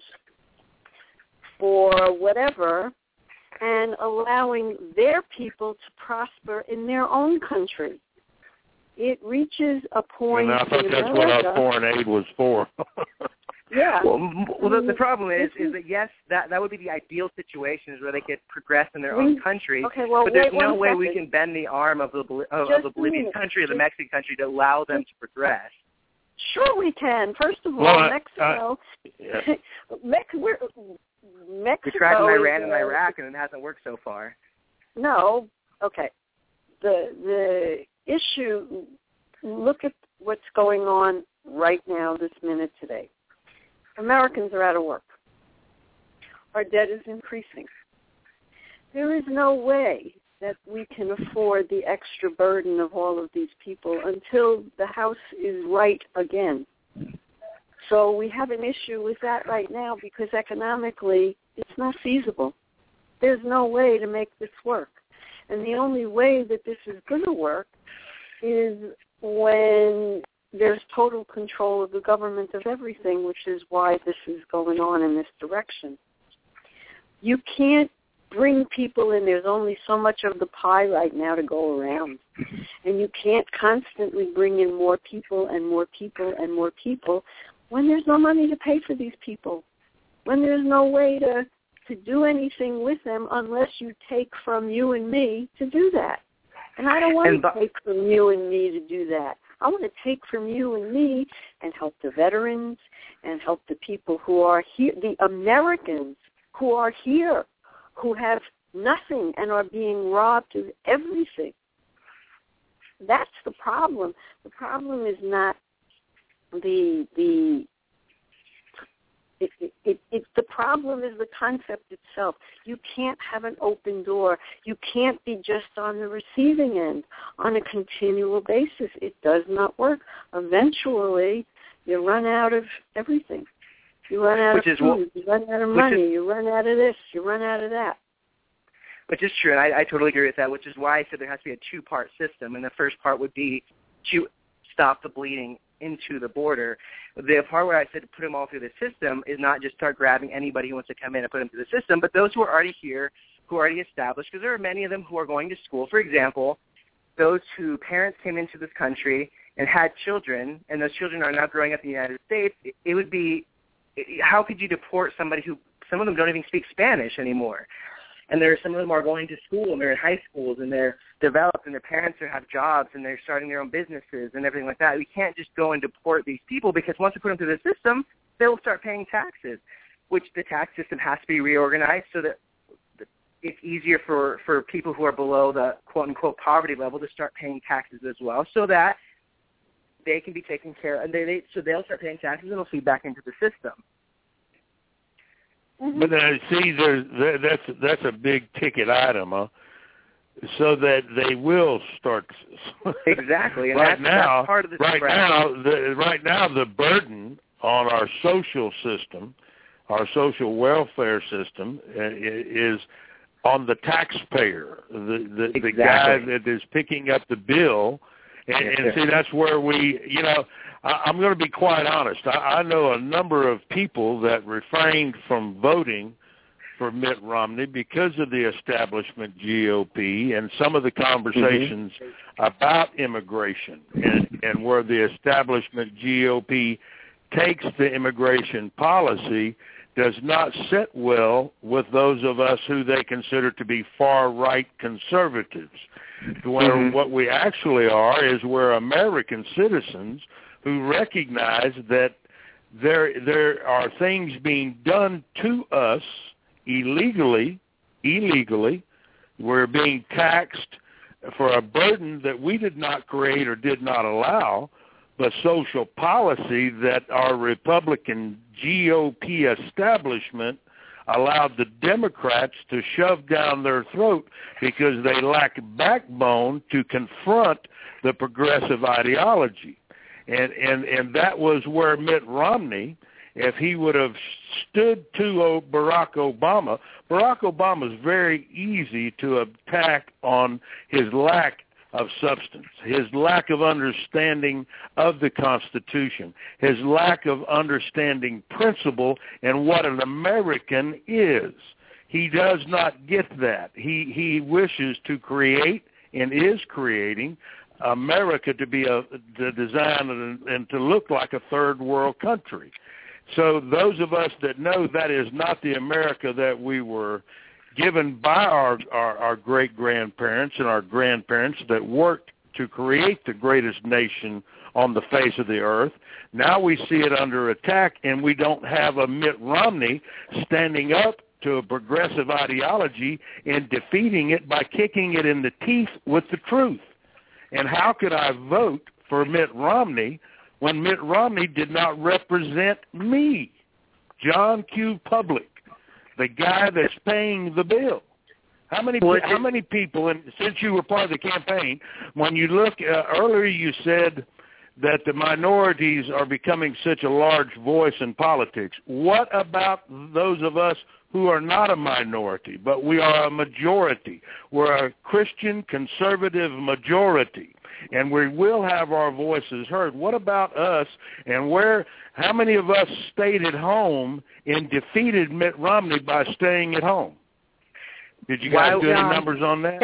for whatever and allowing their people to prosper in their own country. It reaches a point and I thought that's what our foreign aid was for. Yeah. Well, the problem is that, yes, that would be the ideal situation, is where they could progress in their own country. Okay, well, but there's no way we can bend the arm of the Bolivian country or the Mexican country to allow them to progress. Sure we can. First of all, Mexico... Mexico. We tried in Iran and Iraq, and it hasn't worked so far. No. Okay. The issue, look at what's going on right now, this minute today. Americans are out of work. Our debt is increasing. There is no way that we can afford the extra burden of all of these people until the house is right again. So we have an issue with that right now because economically it's not feasible. There's no way to make this work. And the only way that this is going to work is when there's total control of the government of everything, which is why this is going on in this direction. You can't bring people in. There's only so much of the pie right now to go around. And you can't constantly bring in more people and more people and more people when there's no money to pay for these people, when there's no way to do anything with them unless you take from you and me to do that. And I don't want to take from you and me to do that. I want to take from you and me and help the veterans and help the people who are here, the Americans who are here, who have nothing and are being robbed of everything. That's the problem. The problem is not the problem is the concept itself. You can't have an open door. You can't be just on the receiving end on a continual basis. It does not work. Eventually, you run out of everything. You run out of food. You run out of money. You run out of this. You run out of that. Which is true, and I totally agree with that, which is why I said there has to be a two-part system. And the first part would be to stop the bleeding into the border. The part where I said to put them all through the system is not just start grabbing anybody who wants to come in and put them through the system, but those who are already here, who are already established, because there are many of them who are going to school. For example, those whose parents came into this country and had children, and those children are now growing up in the United States, it would be, how could you deport somebody who, some of them don't even speak Spanish anymore? And some of them are going to school, and they're in high schools, and they're developed, and their parents have jobs, and they're starting their own businesses and everything like that. We can't just go and deport these people, because once we put them through the system, they will start paying taxes, which the tax system has to be reorganized so that it's easier for people who are below the quote-unquote poverty level to start paying taxes as well, so that they can be taken care of. And so they'll start paying taxes, and it'll feed back into the system. But see, that's a big ticket item, huh? So that they will start. Exactly, and that's part of the right now, the burden on our social system, our social welfare system, is on the taxpayer, the guy that is picking up the bill. And see, that's where we, I'm going to be quite honest. I know a number of people that refrained from voting for Mitt Romney because of the establishment GOP and some of the conversations about immigration and where the establishment GOP takes the immigration policy does not sit well with those of us who they consider to be far-right conservatives. Where what we actually are is we're American citizens who recognize that there are things being done to us illegally. We're being taxed for a burden that we did not create or did not allow, but social policy that our Republican GOP establishment allowed the Democrats to shove down their throat because they lack backbone to confront the progressive ideology. And that was where Mitt Romney, if he would have stood to Barack Obama's very easy to attack on his lack of substance, his lack of understanding of the Constitution, his lack of understanding principle and what an American is. He does not get that. He wishes to create and is creating America to be to design and to look like a third world country. So those of us that know that is not the America that we were given by our great-grandparents and our grandparents that worked to create the greatest nation on the face of the earth, now we see it under attack, and we don't have a Mitt Romney standing up to a progressive ideology and defeating it by kicking it in the teeth with the truth. And how could I vote for Mitt Romney when Mitt Romney did not represent me, John Q. Public, the guy that's paying the bill? How many people, and since you were part of the campaign, when you look, earlier you said that the minorities are becoming such a large voice in politics. What about those of us who are not a minority, but we are a majority? We're a Christian conservative majority, and we will have our voices heard. What about us, and how many of us stayed at home and defeated Mitt Romney by staying at home? Did you guys do any numbers on that?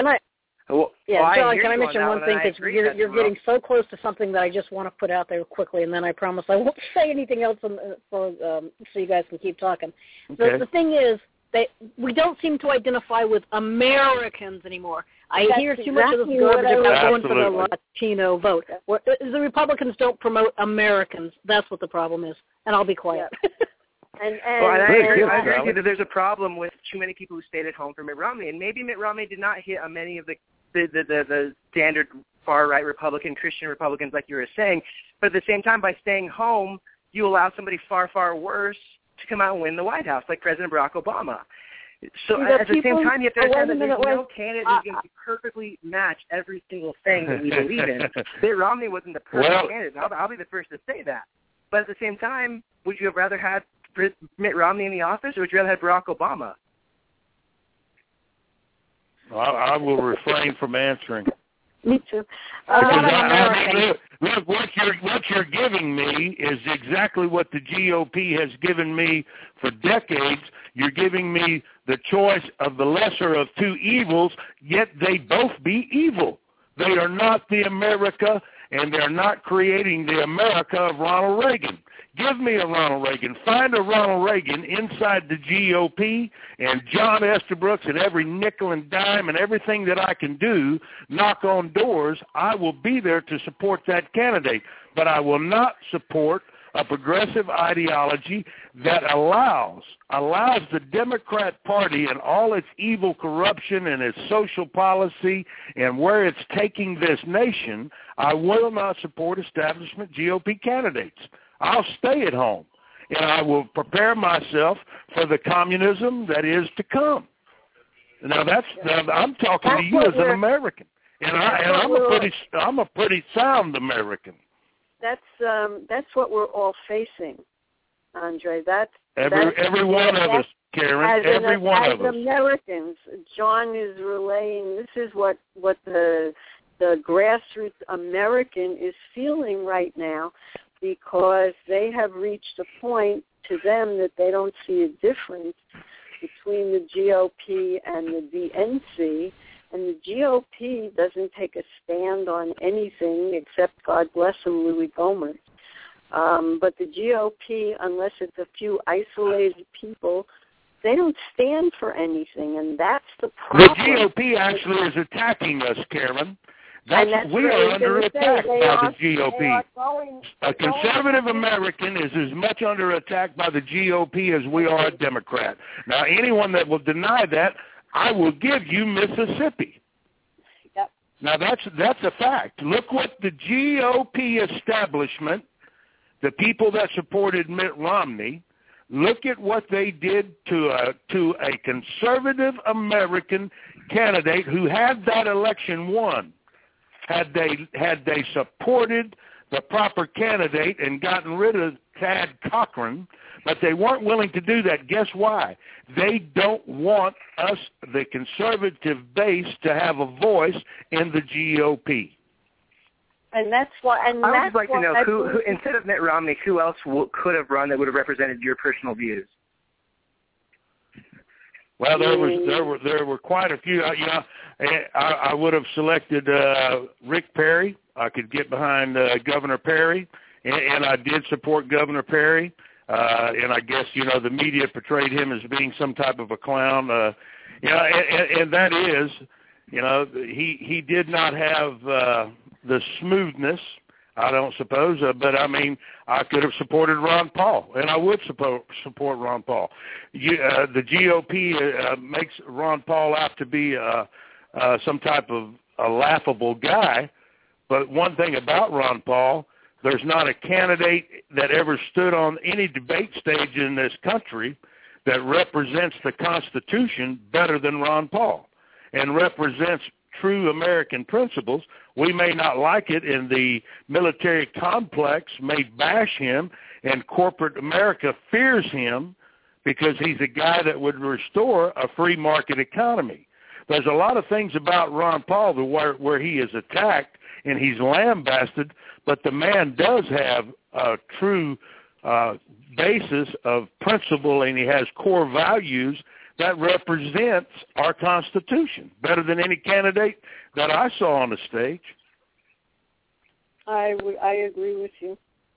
John, can I mention one thing? Because you're getting so close to something that I just want to put out there quickly, and then I promise I won't say anything else so you guys can keep talking. Okay. The thing is, we don't seem to identify with Americans anymore. I hear too much of this garbage about going for the Latino vote. The Republicans don't promote Americans. That's what the problem is, and I'll be quiet. I agree with you that there's a problem with too many people who stayed at home for Mitt Romney, and maybe Mitt Romney did not hit on many of the standard far-right Republican, Christian Republicans like you were saying, but at the same time, by staying home, you allow somebody far, far worse to come out and win the White House, like President Barack Obama. So at the same time, you have to understand that there's no candidate who's going to perfectly match every single thing that we believe in. Mitt Romney wasn't the perfect candidate. I'll be the first to say that. But at the same time, would you have rather had Mitt Romney in the office, or would you rather have Barack Obama? I will refrain from answering. Me too. Look, what you're giving me is exactly what the GOP has given me for decades. You're giving me the choice of the lesser of two evils, yet they both be evil. They are not the America, and they're not creating the America of Ronald Reagan. Give me a Ronald Reagan. Find a Ronald Reagan inside the GOP and John Estabrooks and every nickel and dime and everything that I can do, knock on doors. I will be there to support that candidate. But I will not support a progressive ideology that allows the Democrat Party and all its evil corruption and its social policy and where it's taking this nation. I will not support establishment GOP candidates. I'll stay at home, and I will prepare myself for the communism that is to come. Now I'm talking to you as an American, and I'm a pretty sound American. That's what we're all facing, Andre. Every one of us, Karen. Every one of us. As Americans, John is relaying. This is what the grassroots American is feeling right now. because they have reached a point to them that they don't see a difference between the GOP and the DNC, and the GOP doesn't take a stand on anything except, God bless him, Louis Gohmert. But the GOP, unless it's a few isolated people, they don't stand for anything, and that's the problem. The GOP actually is attacking us, Karen. We are under attack by the GOP. A conservative American is as much under attack by the GOP as we are a Democrat. Now, anyone that will deny that, I will give you Mississippi. Yep. Now, that's a fact. Look what the GOP establishment, the people that supported Mitt Romney, look at what they did to a conservative American candidate who had that election won. Had they supported the proper candidate and gotten rid of Tad Cochran, but they weren't willing to do that. Guess why? They don't want us, the conservative base, to have a voice in the GOP. And that's why. And I would like to know who instead of Mitt Romney, who else could have run that would have represented your personal views? Well, there were quite a few. I would have selected Rick Perry. I could get behind Governor Perry, and I did support Governor Perry. And I guess the media portrayed him as being some type of a clown. And that is, he did not have the smoothness, I don't suppose, but I mean, I could have supported Ron Paul, and I would support Ron Paul. The GOP makes Ron Paul out to be some type of a laughable guy, but one thing about Ron Paul, there's not a candidate that ever stood on any debate stage in this country that represents the Constitution better than Ron Paul and represents true American principles. We may not like it, and the military complex may bash him, and corporate America fears him because he's a guy that would restore a free market economy. There's a lot of things about Ron Paul where he is attacked and he's lambasted, but the man does have a true basis of principle, and he has core values that represents our Constitution better than any candidate that I saw on the stage. I agree with you.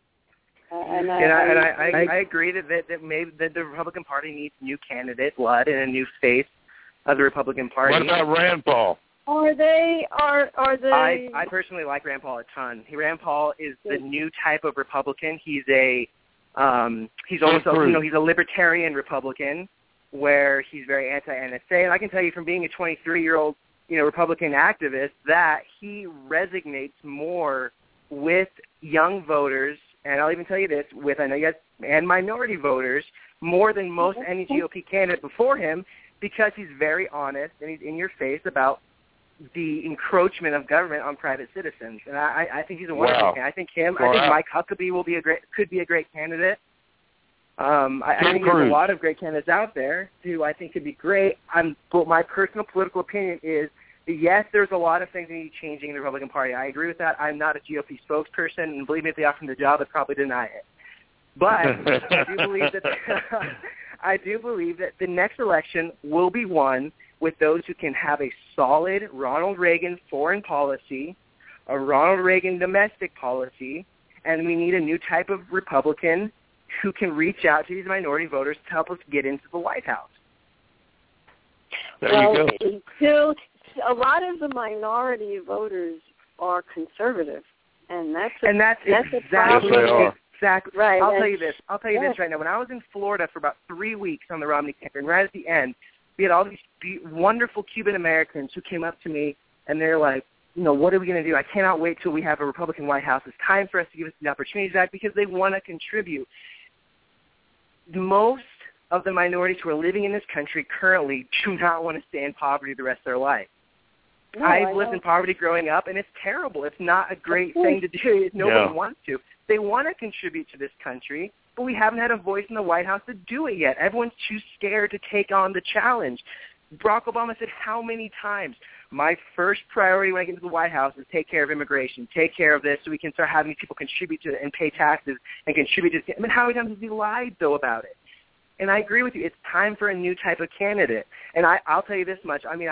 I agree that maybe that the Republican Party needs new candidate blood and a new face of the Republican Party. What about Rand Paul? Are they? I personally like Rand Paul a ton. Rand Paul is the new type of Republican. He's also he's a libertarian Republican, where he's very anti-NSA. And I can tell you from being a 23-year-old Republican activist that he resonates more with young voters, and I'll even tell you this, and minority voters, more than most any GOP candidate before him, because he's very honest and he's in your face about the encroachment of government on private citizens. And I think he's a wonderful candidate. I think Mike Huckabee could be a great candidate. I think there's a lot of great candidates out there who I think could be great. But my personal political opinion is that, yes, there's a lot of things that need changing in the Republican Party. I agree with that. I'm not a GOP spokesperson, and believe me, if they offer me the job, I'd probably deny it. But I do believe that the next election will be won with those who can have a solid Ronald Reagan foreign policy, a Ronald Reagan domestic policy, and we need a new type of Republican who can reach out to these minority voters to help us get into the White House. There you go. A lot of the minority voters are conservative, and that's exactly yes, exactly. Right. I'll tell you this right now. When I was in Florida for about 3 weeks on the Romney campaign, right at the end, we had all these wonderful Cuban Americans who came up to me, and they're like, what are we going to do? I cannot wait till we have a Republican White House. It's time for us to give us the opportunities back, because they want to contribute. Most of the minorities who are living in this country currently do not want to stay in poverty the rest of their life. No, I've lived in poverty growing up, and it's terrible. It's not a great thing to do. Nobody wants to. They want to contribute to this country, but we haven't had a voice in the White House to do it yet. Everyone's too scared to take on the challenge. Barack Obama said how many times, my first priority when I get into the White House is take care of immigration, take care of this so we can start having people contribute to it and pay taxes and contribute to it. I mean, how many times has he lied, though, about it? And I agree with you. It's time for a new type of candidate. And I'll tell you this much. I mean,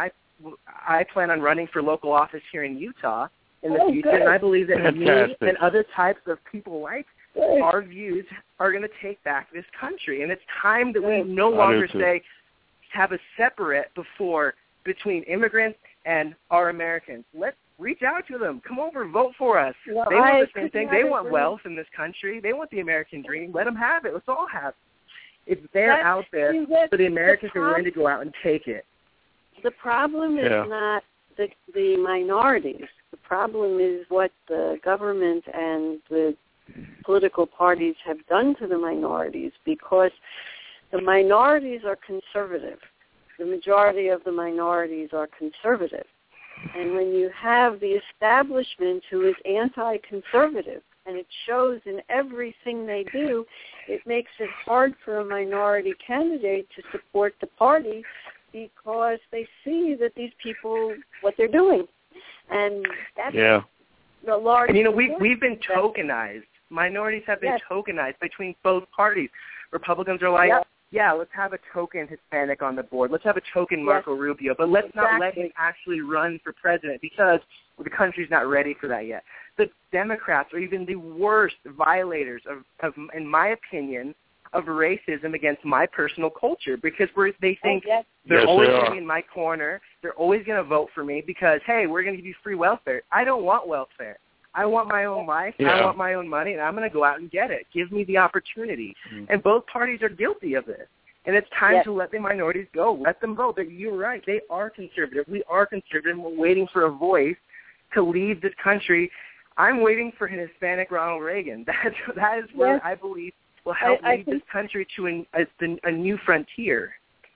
I plan on running for local office here in Utah in the future, and I believe that me and other types of people like our views are going to take back this country. And it's time that we no longer say have a separate between immigrants and our Americans. Let's reach out to them. Come over, vote for us. Well, they want the same thing. They want wealth in this country. They want the American dream. Let them have it. Let's all have it. It's out there, so the Americans are willing to go out and take it. The problem is not the minorities. The problem is what the government and the political parties have done to the minorities, because the minorities are conservative. The majority of the minorities are conservative. And when you have the establishment who is anti-conservative, and it shows in everything they do, it makes it hard for a minority candidate to support the party because they see that these people, what they're doing. And that's the large... And, we've been tokenized. Minorities have been tokenized between both parties. Republicans are like, let's have a token Hispanic on the board. Let's have a token Marco Rubio, but let's not let him actually run for president because the country's not ready for that yet. The Democrats are even the worst violators of in my opinion, of racism against my personal culture because they think they're always going to be in my corner. They're always going to vote for me because, hey, we're going to give you free welfare. I don't want welfare. I want my own life. I want my own money, and I'm going to go out and get it. Give me the opportunity. And both parties are guilty of this. And it's time to let the minorities go. Let them vote. You're right. They are conservative. We are conservative. We're waiting for a voice to lead this country. I'm waiting for an Hispanic Ronald Reagan. That is what I believe will help lead this country to a new frontier.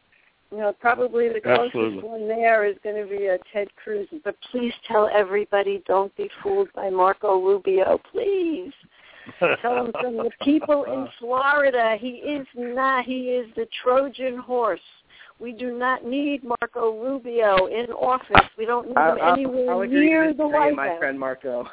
Probably the closest one there is going to be Ted Cruz. But please tell everybody, don't be fooled by Marco Rubio, please. Tell them from the people in Florida, he is the Trojan horse. We do not need Marco Rubio in office. We don't need him anywhere near the White House. My friend Marco.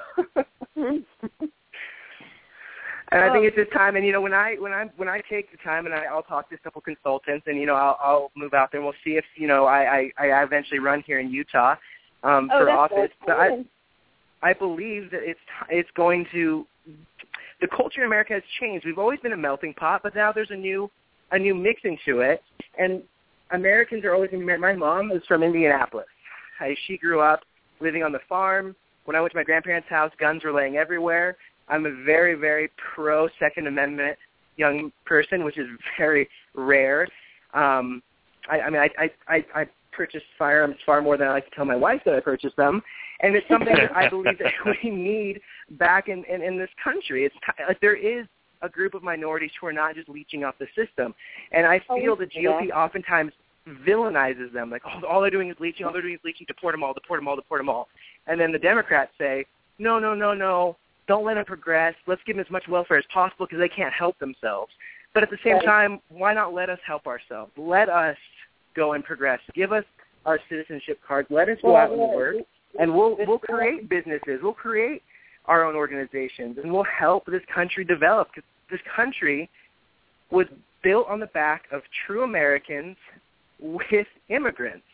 And I think it's just time. And when I take the time and I'll talk to a couple consultants, and I'll move out there and we'll see if I eventually run here in Utah for office. But I believe that it's going to. The culture in America has changed. We've always been a melting pot, but now there's a new mixing to it. And Americans are always going to be. My mom is from Indianapolis. She grew up living on the farm. When I went to my grandparents' house, guns were laying everywhere. I'm a very, very pro-Second Amendment young person, which is very rare. I purchase firearms far more than I like to tell my wife that I purchased them. And it's something that I believe that we need back in this country. There is a group of minorities who are not just leeching off the system. And I feel the GOP oftentimes villainizes them. Like, all they're doing is leeching. All they're doing is leeching. Deport them all, deport them all, deport them all. And then the Democrats say, no. Don't let them progress. Let's give them as much welfare as possible because they can't help themselves. But at the same time, why not let us help ourselves? Let us go and progress. Give us our citizenship cards. Let us go out and work, and we'll create businesses. We'll create our own organizations, and we'll help this country develop. Because this country was built on the back of true Americans with immigrants.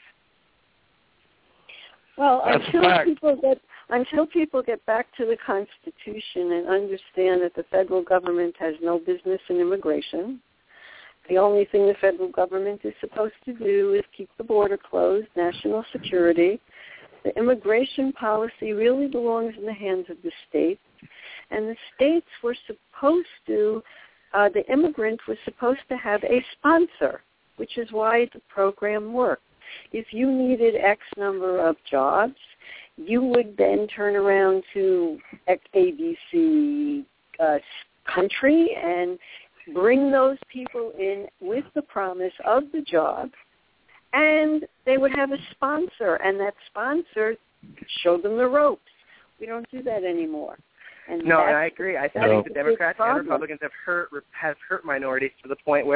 Well, until people get back to the Constitution and understand that the federal government has no business in immigration, the only thing the federal government is supposed to do is keep the border closed, national security. The immigration policy really belongs in the hands of the states, and the states were supposed to, the immigrant was supposed to have a sponsor, which is why the program worked. If you needed X number of jobs, you would then turn around to ABC country and bring those people in with the promise of the job, and they would have a sponsor, and that sponsor showed them the ropes. We don't do that anymore. And I agree. I think the Democrats and Republicans have hurt minorities to the point where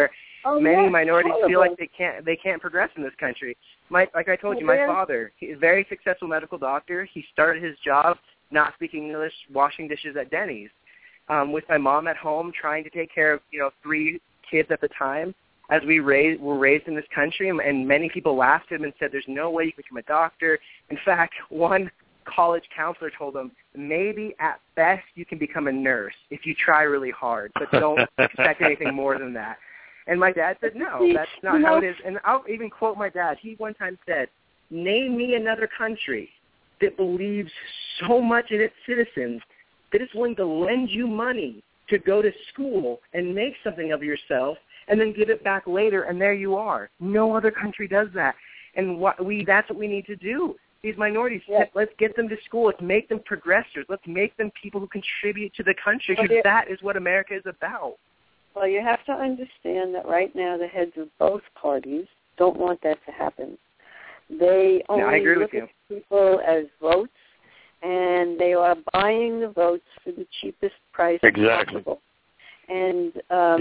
many minorities feel like they can't progress in this country. Like I told you, my father, he's a very successful medical doctor. He started his job not speaking English, washing dishes at Denny's. With my mom at home, trying to take care of 3 kids at the time, as we were raised in this country, and many people laughed at him and said, "There's no way you can become a doctor." In fact, one college counselor told him, "Maybe at best you can become a nurse if you try really hard, but don't expect anything more than that." And my dad said, "No, that's not how it is." And I'll even quote my dad. He one time said, "Name me another country that believes so much in its citizens that it's willing to lend you money to go to school and make something of yourself and then give it back later, and there you are." No other country does that. And that's what we need to do. These minorities, let's get them to school. Let's make them progressors. Let's make them people who contribute to the country, because that is what America is about. Well, you have to understand that right now the heads of both parties don't want that to happen. They only look at people as votes, and they are buying the votes for the cheapest price possible. And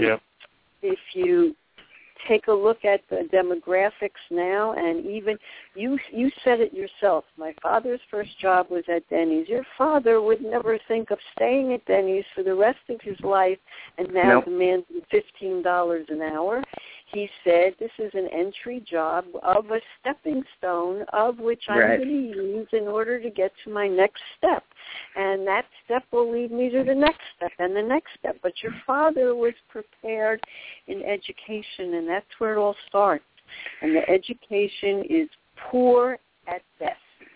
if you take a look at the demographics now, and even you said it yourself, my father's first job was at Denny's. Your father would never think of staying at Denny's for the rest of his life and now demanding $15 an hour. He said, "This is an entry job of a stepping stone of which I'm going to use in order to get to my next step. And that step will lead me to the next step and the next step." But your father was prepared in education, and that's where it all starts. And the education is poor at best.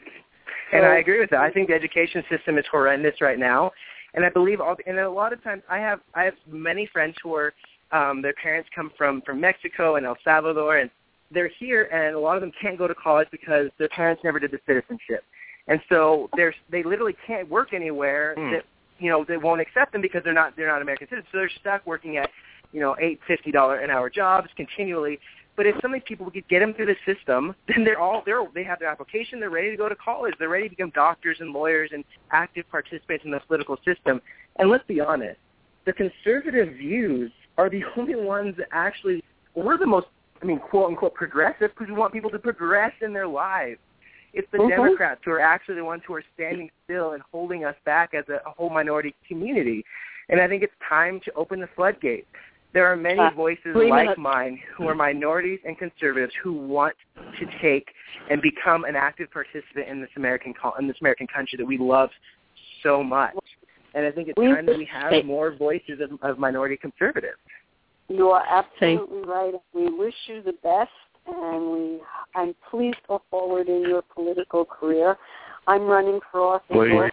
And I agree with that. I think the education system is horrendous right now. And I believe, and a lot of times, I have many friends who are, their parents come from Mexico and El Salvador, and they're here, and a lot of them can't go to college because their parents never did the citizenship. And so they literally can't work anywhere that, they won't accept them because they're not American citizens. So they're stuck working at, $8.50 an hour jobs continually. But if some of these people could get them through the system, then they have their application, they're ready to go to college, they're ready to become doctors and lawyers and active participants in the political system. And let's be honest, the conservative views are the only ones that actually, we're the most, quote unquote, progressive, because we want people to progress in their lives. It's the Democrats who are actually the ones who are standing still and holding us back as a whole minority community. And I think it's time to open the floodgates. There are many voices like mine who are minorities and conservatives who want to take and become an active participant in this American country that we love so much. And I think it's time that we have more voices of minority conservatives. You are absolutely right. We wish you the best, and I'm pleased to go forward in your political career. I'm running for office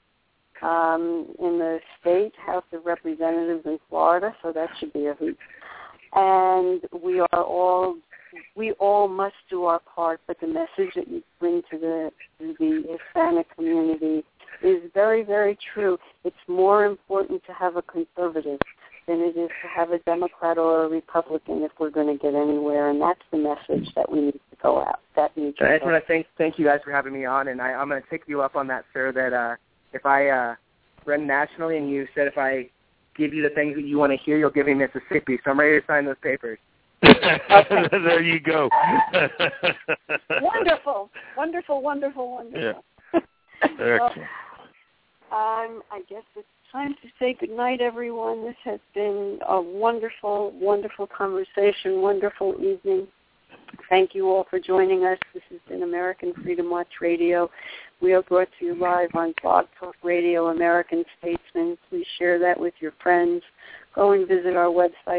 in the state House of Representatives in Florida, so that should be a hoot. And we all must do our part, but the message that you bring to the Hispanic community is very, very true. It's more important to have a conservative than it is to have a Democrat or a Republican if we're going to get anywhere, and that's the message that we need to go out. I just want to thank you guys for having me on, and I'm going to take you up on that, sir, that if I run nationally and you said if I give you the things that you want to hear, you'll give me Mississippi, so I'm ready to sign those papers. There you go. Wonderful. Yeah. Excellent. I guess it's time to say good night, everyone. This has been a wonderful, wonderful conversation, wonderful evening. Thank you all for joining us. This has been American Freedom Watch Radio. We are brought to you live on Blog Talk Radio, American Statesman. Please share that with your friends. Go and visit our websites,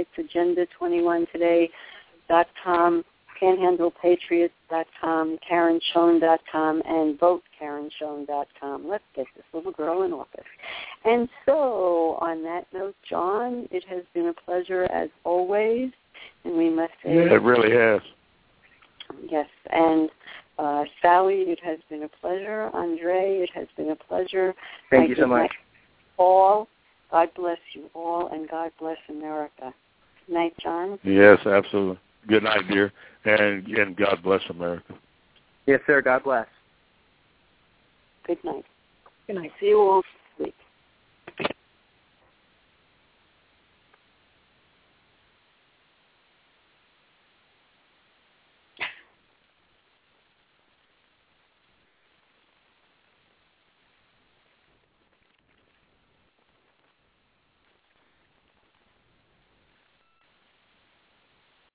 agenda21today.com, panhandlepatriots.com, KarenSchoen.com, and voteKarenSchoen.com. Let's get this little girl in office. And so, on that note, John, it has been a pleasure as always, and we must say... Yeah, it really has. Yes, and Sally, it has been a pleasure. Andre, it has been a pleasure. Thank you so much. All, God bless you all, and God bless America. Good night, John. Yes, absolutely. Good night, dear, and God bless America. Yes, sir. God bless. Good night. Good night. See you all.